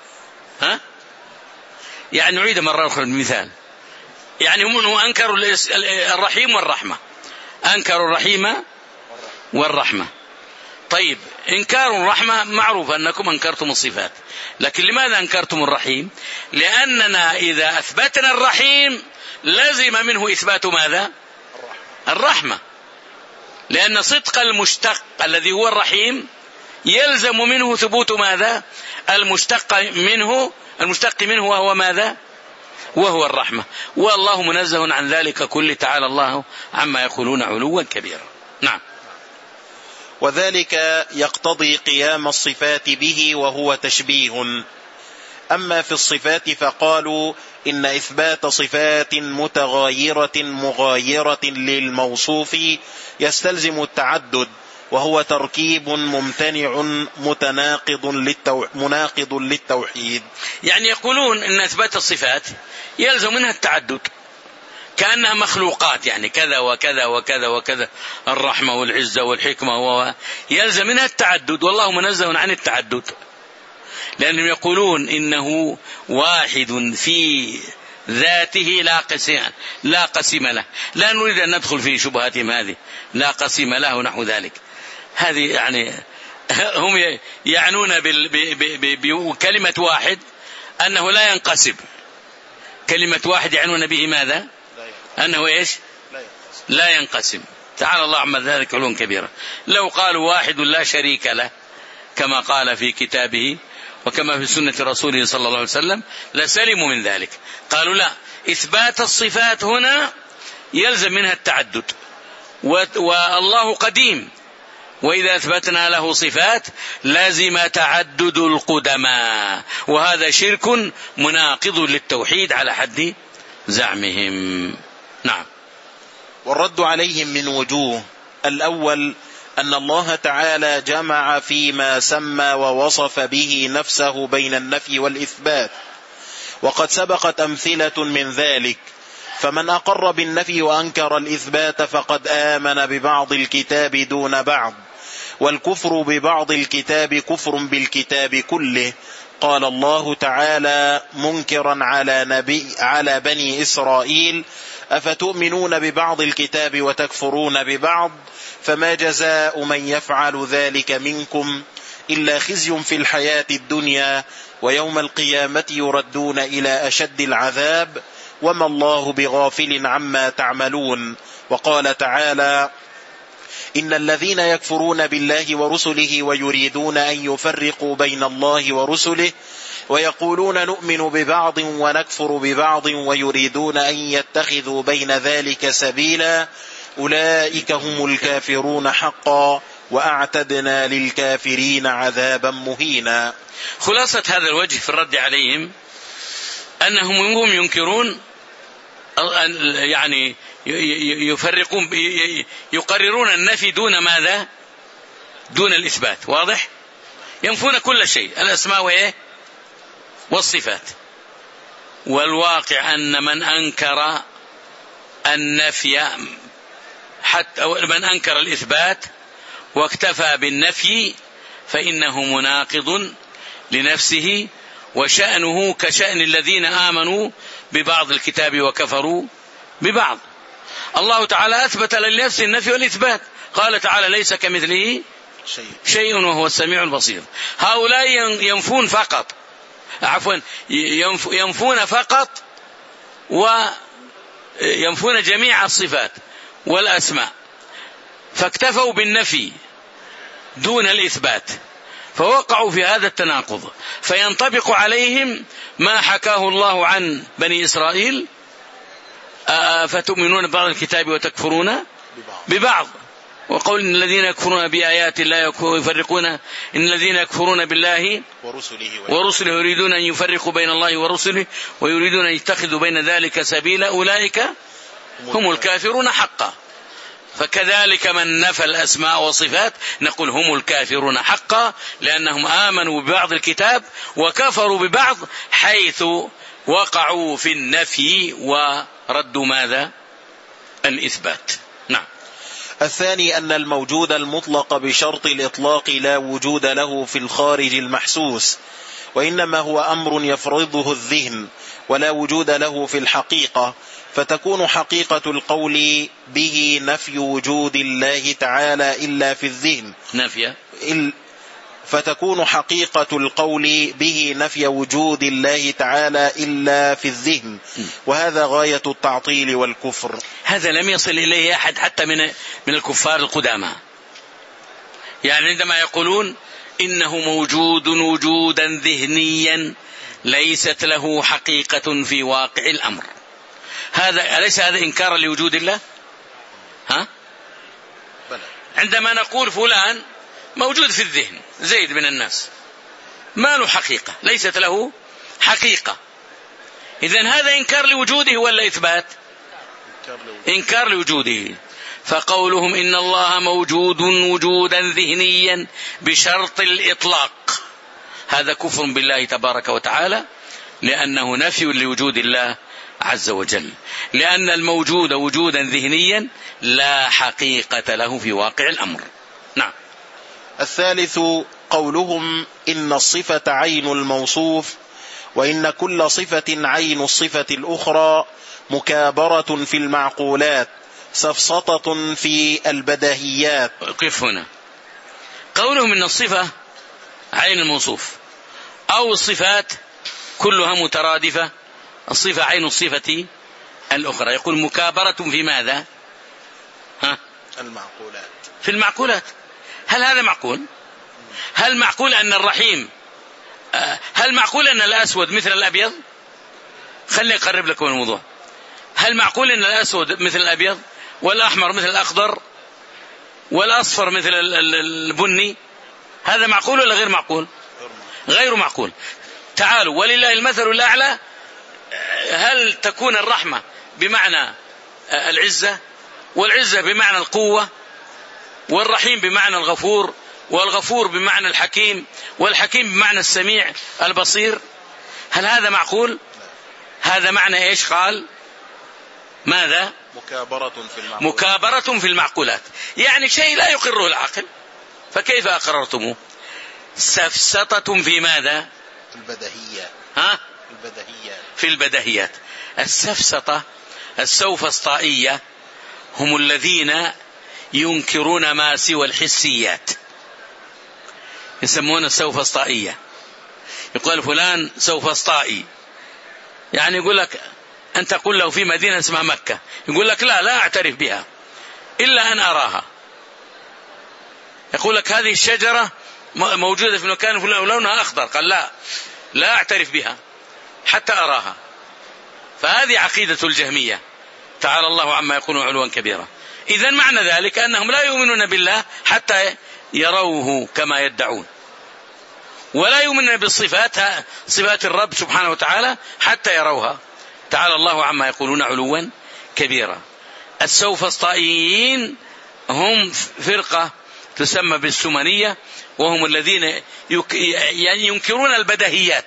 S1: يعني نعيد مرة أخرى المثال. يعني هم أنكروا الرحيم والرحمة، أنكروا الرحيم والرحمة. طيب إنكار الرحمة معروف أنكم أنكرتم الصفات، لكن لماذا أنكرتم الرحيم؟ لأننا إذا أثبتنا الرحيم لازم منه إثبات ماذا؟ الرحمة، لأن صدق المشتق الذي هو الرحيم يلزم منه ثبوت ماذا؟ المشتق منه وهو ماذا؟ وهو الرحمة. والله منزه عن ذلك كله، تعالى الله عما يقولون علوا كبيرا. نعم.
S2: وذلك يقتضي قيام الصفات به وهو تشبيه. أما في الصفات فقالوا إن إثبات صفات متغايرة مغايرة للموصوف يستلزم التعدد، وهو تركيب ممتنع مناقض للتوحيد.
S1: يعني يقولون إن إثبات الصفات يلزم منها التعدد، كأنها مخلوقات، يعني كذا وكذا وكذا وكذا، الرحمة والعزة والحكمة يلزم منها التعدد، والله منزه عن التعدد، لأنهم يقولون إنه واحد في ذاته لا قسم له. لا نريد أن ندخل في شبهاتهم هذه، لا قسم له ونحو ذلك. هذه يعني هم يعنون بكلمة واحد أنه لا ينقسم. كلمة واحد يعنون به ماذا؟ أنه إيش؟ لا ينقسم. تعالى الله عما ذلك علوا كبيرا. لو قالوا واحد لا شريك له كما قال في كتابه وكما في سنة رسوله صلى الله عليه وسلم لسلموا من ذلك. قالوا لا، إثبات الصفات هنا يلزم منها التعدد، والله قديم، وإذا أثبتنا له صفات لازم تعدد القدماء، وهذا شرك مناقض للتوحيد على حد زعمهم. نعم.
S2: والرد عليهم من وجوه: الأول أن الله تعالى جمع فيما سمى ووصف به نفسه بين النفي والإثبات، وقد سبقت أمثلة من ذلك. فمن أقر بالنفي وأنكر الإثبات فقد آمن ببعض الكتاب دون بعض، والكفر ببعض الكتاب كفر بالكتاب كله. قال الله تعالى منكرا على بني إسرائيل: أفتؤمنون ببعض الكتاب وتكفرون ببعض، فما جزاء من يفعل ذلك منكم إلا خزي في الحياة الدنيا، ويوم القيامة يردون إلى أشد العذاب، وما الله بغافل عما تعملون. وقال تعالى: إن الذين يكفرون بالله ورسله ويريدون أن يفرقوا بين الله ورسله ويقولون نؤمن ببعض ونكفر ببعض ويريدون أن يتخذوا بين ذلك سبيلا أولئك هم الكافرون حقا وأعتدنا للكافرين عذابا مهينا.
S1: خلاصة هذا الوجه في الرد عليهم أنهم هم ينكرون، يعني يفرقون، يقررون النفي دون ماذا؟ دون الإثبات. واضح؟ ينفون كل شيء، الأسماء والصفات. والواقع أن من أنكر النفي حتى من أنكر الإثبات واكتفى بالنفي فإنه مناقض لنفسه، وشأنه كشأن الذين آمنوا ببعض الكتاب وكفروا ببعض. الله تعالى أثبت لنفسه النفي والإثبات، قال تعالى ليس كمثله شيء وهو السميع البصير. هؤلاء ينفون فقط، ينفون فقط، وينفون جميع الصفات والأسماء، فاكتفوا بالنفي دون الإثبات، فوقعوا في هذا التناقض. فينطبق عليهم ما حكاه الله عن بني إسرائيل: فتؤمنون ببعض الكتاب وتكفرون ببعض، وقول إن الذين يكفرون بآيات الله يفرقون، إن الذين يكفرون بالله ورسله يريدون أن يفرقوا بين الله ورسله ويريدون أن يتخذوا بين ذلك سبيلا أولئك هم الكافرون حقا. فكذلك من نفى الأسماء والصفات نقول هم الكافرون حقا، لأنهم آمنوا ببعض الكتاب وكفروا ببعض، حيث وقعوا في النفي وردوا ماذا؟ الإثبات. نعم.
S2: الثاني أن الموجود المطلق بشرط الإطلاق لا وجود له في الخارج المحسوس، وإنما هو أمر يفرضه الذهن ولا وجود له في الحقيقة، فتكون حقيقة القول به نفي وجود الله تعالى إلا في الذهن، فتكون حقيقة القول به نفي وجود الله تعالى إلا في الذهن، وهذا غاية التعطيل والكفر.
S1: هذا لم يصل إليه أحد حتى من الكفار القدامى. يعني عندما يقولون إنه موجود وجودا ذهنيا ليست له حقيقة في واقع الأمر. هذا أليس هذا إنكارا لوجود الله؟ عندما نقول فلان موجود في الذهن زيد من الناس ما له حقيقة، ليست له حقيقة، إذن هذا إنكار لوجوده ولا إثبات؟ إنكار لوجوده. فقولهم إن الله موجود وجودا ذهنيا بشرط الإطلاق هذا كفر بالله تبارك وتعالى، لأنه نفي لوجود الله عز وجل، لأن الموجود وجودا ذهنيا لا حقيقة له في واقع الأمر. نعم.
S2: الثالث قولهم إن الصفة عين الموصوف، وإن كل صفة عين الصفة الأخرى، مكابرة في المعقولات، سفسطة في البديهيات.
S1: قف هنا. قولهم إن الصفة عين الموصوف أو الصفات كلها مترادفة، الصفة عين الصفة الأخرى، يقول مكابرة في ماذا؟
S2: المعقولات.
S1: في المعقولات. هل هذا معقول؟ هل معقول أن الرحيم، هل معقول أن الأسود مثل الأبيض؟ خلني أقرب لكم الموضوع. هل معقول أن الأسود مثل الأبيض والأحمر مثل الأخضر والأصفر مثل البني؟ هذا معقول ولا غير معقول؟ غير معقول. تعالوا ولله المثل الأعلى، هل تكون الرحمة بمعنى العزة، والعزة بمعنى القوة، والرحيم بمعنى الغفور، والغفور بمعنى الحكيم، والحكيم بمعنى السميع البصير؟ هل هذا معقول؟ هذا معنى إيش؟ قال ماذا؟ مكابرة في المعقولات، يعني شيء لا يقره العقل، فكيف أقررتموه؟ سفسطة في ماذا؟
S2: البديهيات. البديهيات.
S1: في البديهيات. السفسطة السوفسطائية هم الذين ينكرون ما سوى الحسيات، يسمون السوفسطائية. يقول فلان سوفسطائي، يعني يقول لك أنت تقول له في مدينة اسمها مكة، يقول لك لا أعترف بها إلا أن أراها. يقول لك هذه الشجرة موجودة في مكان ولونها أخضر، قال لا أعترف بها حتى أراها. فهذه عقيدة الجهمية، تعالى الله عما يقولون علوا كبيرا. إذن معنى ذلك أنهم لا يؤمنون بالله حتى يروه كما يدعون، ولا يؤمنون بالصفات، صفات الرب سبحانه وتعالى، حتى يروها، تعالى الله عما يقولون علوا كبيرا. السوفسطائيين هم فرقة تسمى بالسمنية، وهم الذين ينكرون البديهيات،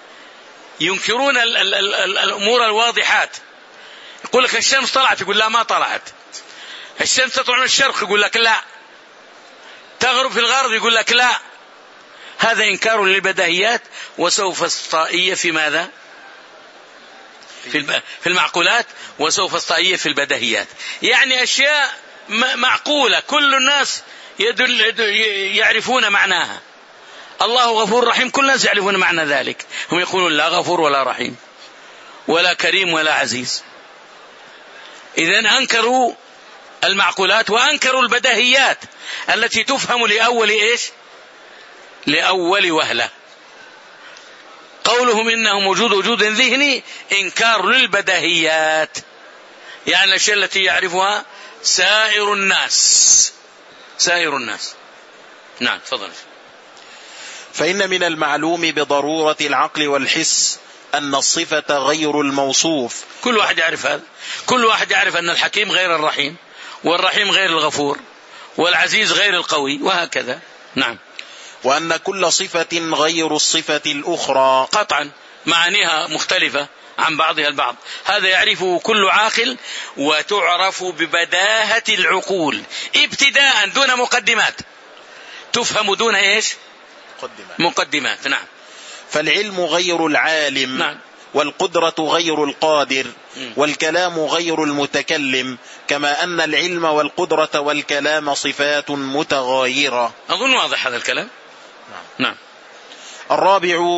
S1: ينكرون الأمور الواضحات. يقول لك الشمس طلعت، يقول لا ما طلعت. الشمس تطلع من الشرق، يقول لك لا. تغرب في الغرب، يقول لك لا. هذا إنكار للبديهيات وسوفسطائية في ماذا؟ في المعقولات، وسوفسطائية في البديهيات، يعني أشياء معقولة كل الناس يعرفون معناها. الله غفور رحيم، كل الناس يعرفون معنى ذلك، هم يقولون لا غفور ولا رحيم ولا كريم ولا عزيز. إذن أنكروا المعقولات وأنكروا البديهيات التي تفهم لأول إيش؟ لأول وهلة. قولهم إنه موجود وجود ذهني إنكار للبديهيات، يعني الأشياء التي يعرفها سائر الناس. نعم تفضل.
S2: فإن من المعلوم بضرورة العقل والحس أن الصفة غير الموصوف.
S1: كل واحد يعرف هذا، كل واحد يعرف أن الحكيم غير الرحيم، والرحيم غير الغفور، والعزيز غير القوي، وهكذا. نعم.
S2: وأن كل صفة غير الصفة الأخرى،
S1: قطعا معانيها مختلفة عن بعضها البعض، هذا يعرفه كل عاقل، وتعرف ببداهة العقول ابتداء دون مقدمات، تفهم دون إيش؟ مقدمات. نعم.
S2: فالعلم غير العالم.
S1: نعم.
S2: والقدرة غير القادر. والكلام غير المتكلم، كما أن العلم والقدرة والكلام صفات متغايرة.
S1: أظن واضح هذا الكلام. نعم.
S2: الرابع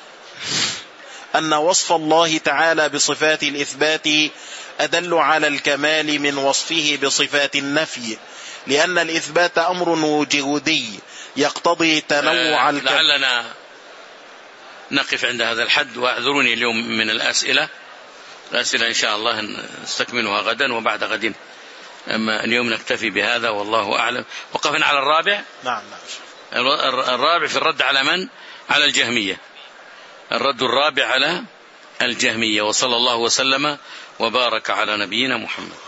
S2: أن وصف الله تعالى بصفات الإثبات أدل على الكمال من وصفه بصفات النفي، لأن الإثبات أمر وجودي يقتضي تنوع
S1: لعلنا نقف عند هذا الحد، واعذروني اليوم من الأسئلة إن شاء الله نستكملها غدا وبعد غد، أما اليوم نكتفي بهذا والله أعلم. وقفنا على الرابع.
S2: نعم.
S1: الرابع في الرد على من؟ على الجهمية، الرد الرابع على الجهمية. وصلى الله وسلم وبارك على نبينا محمد.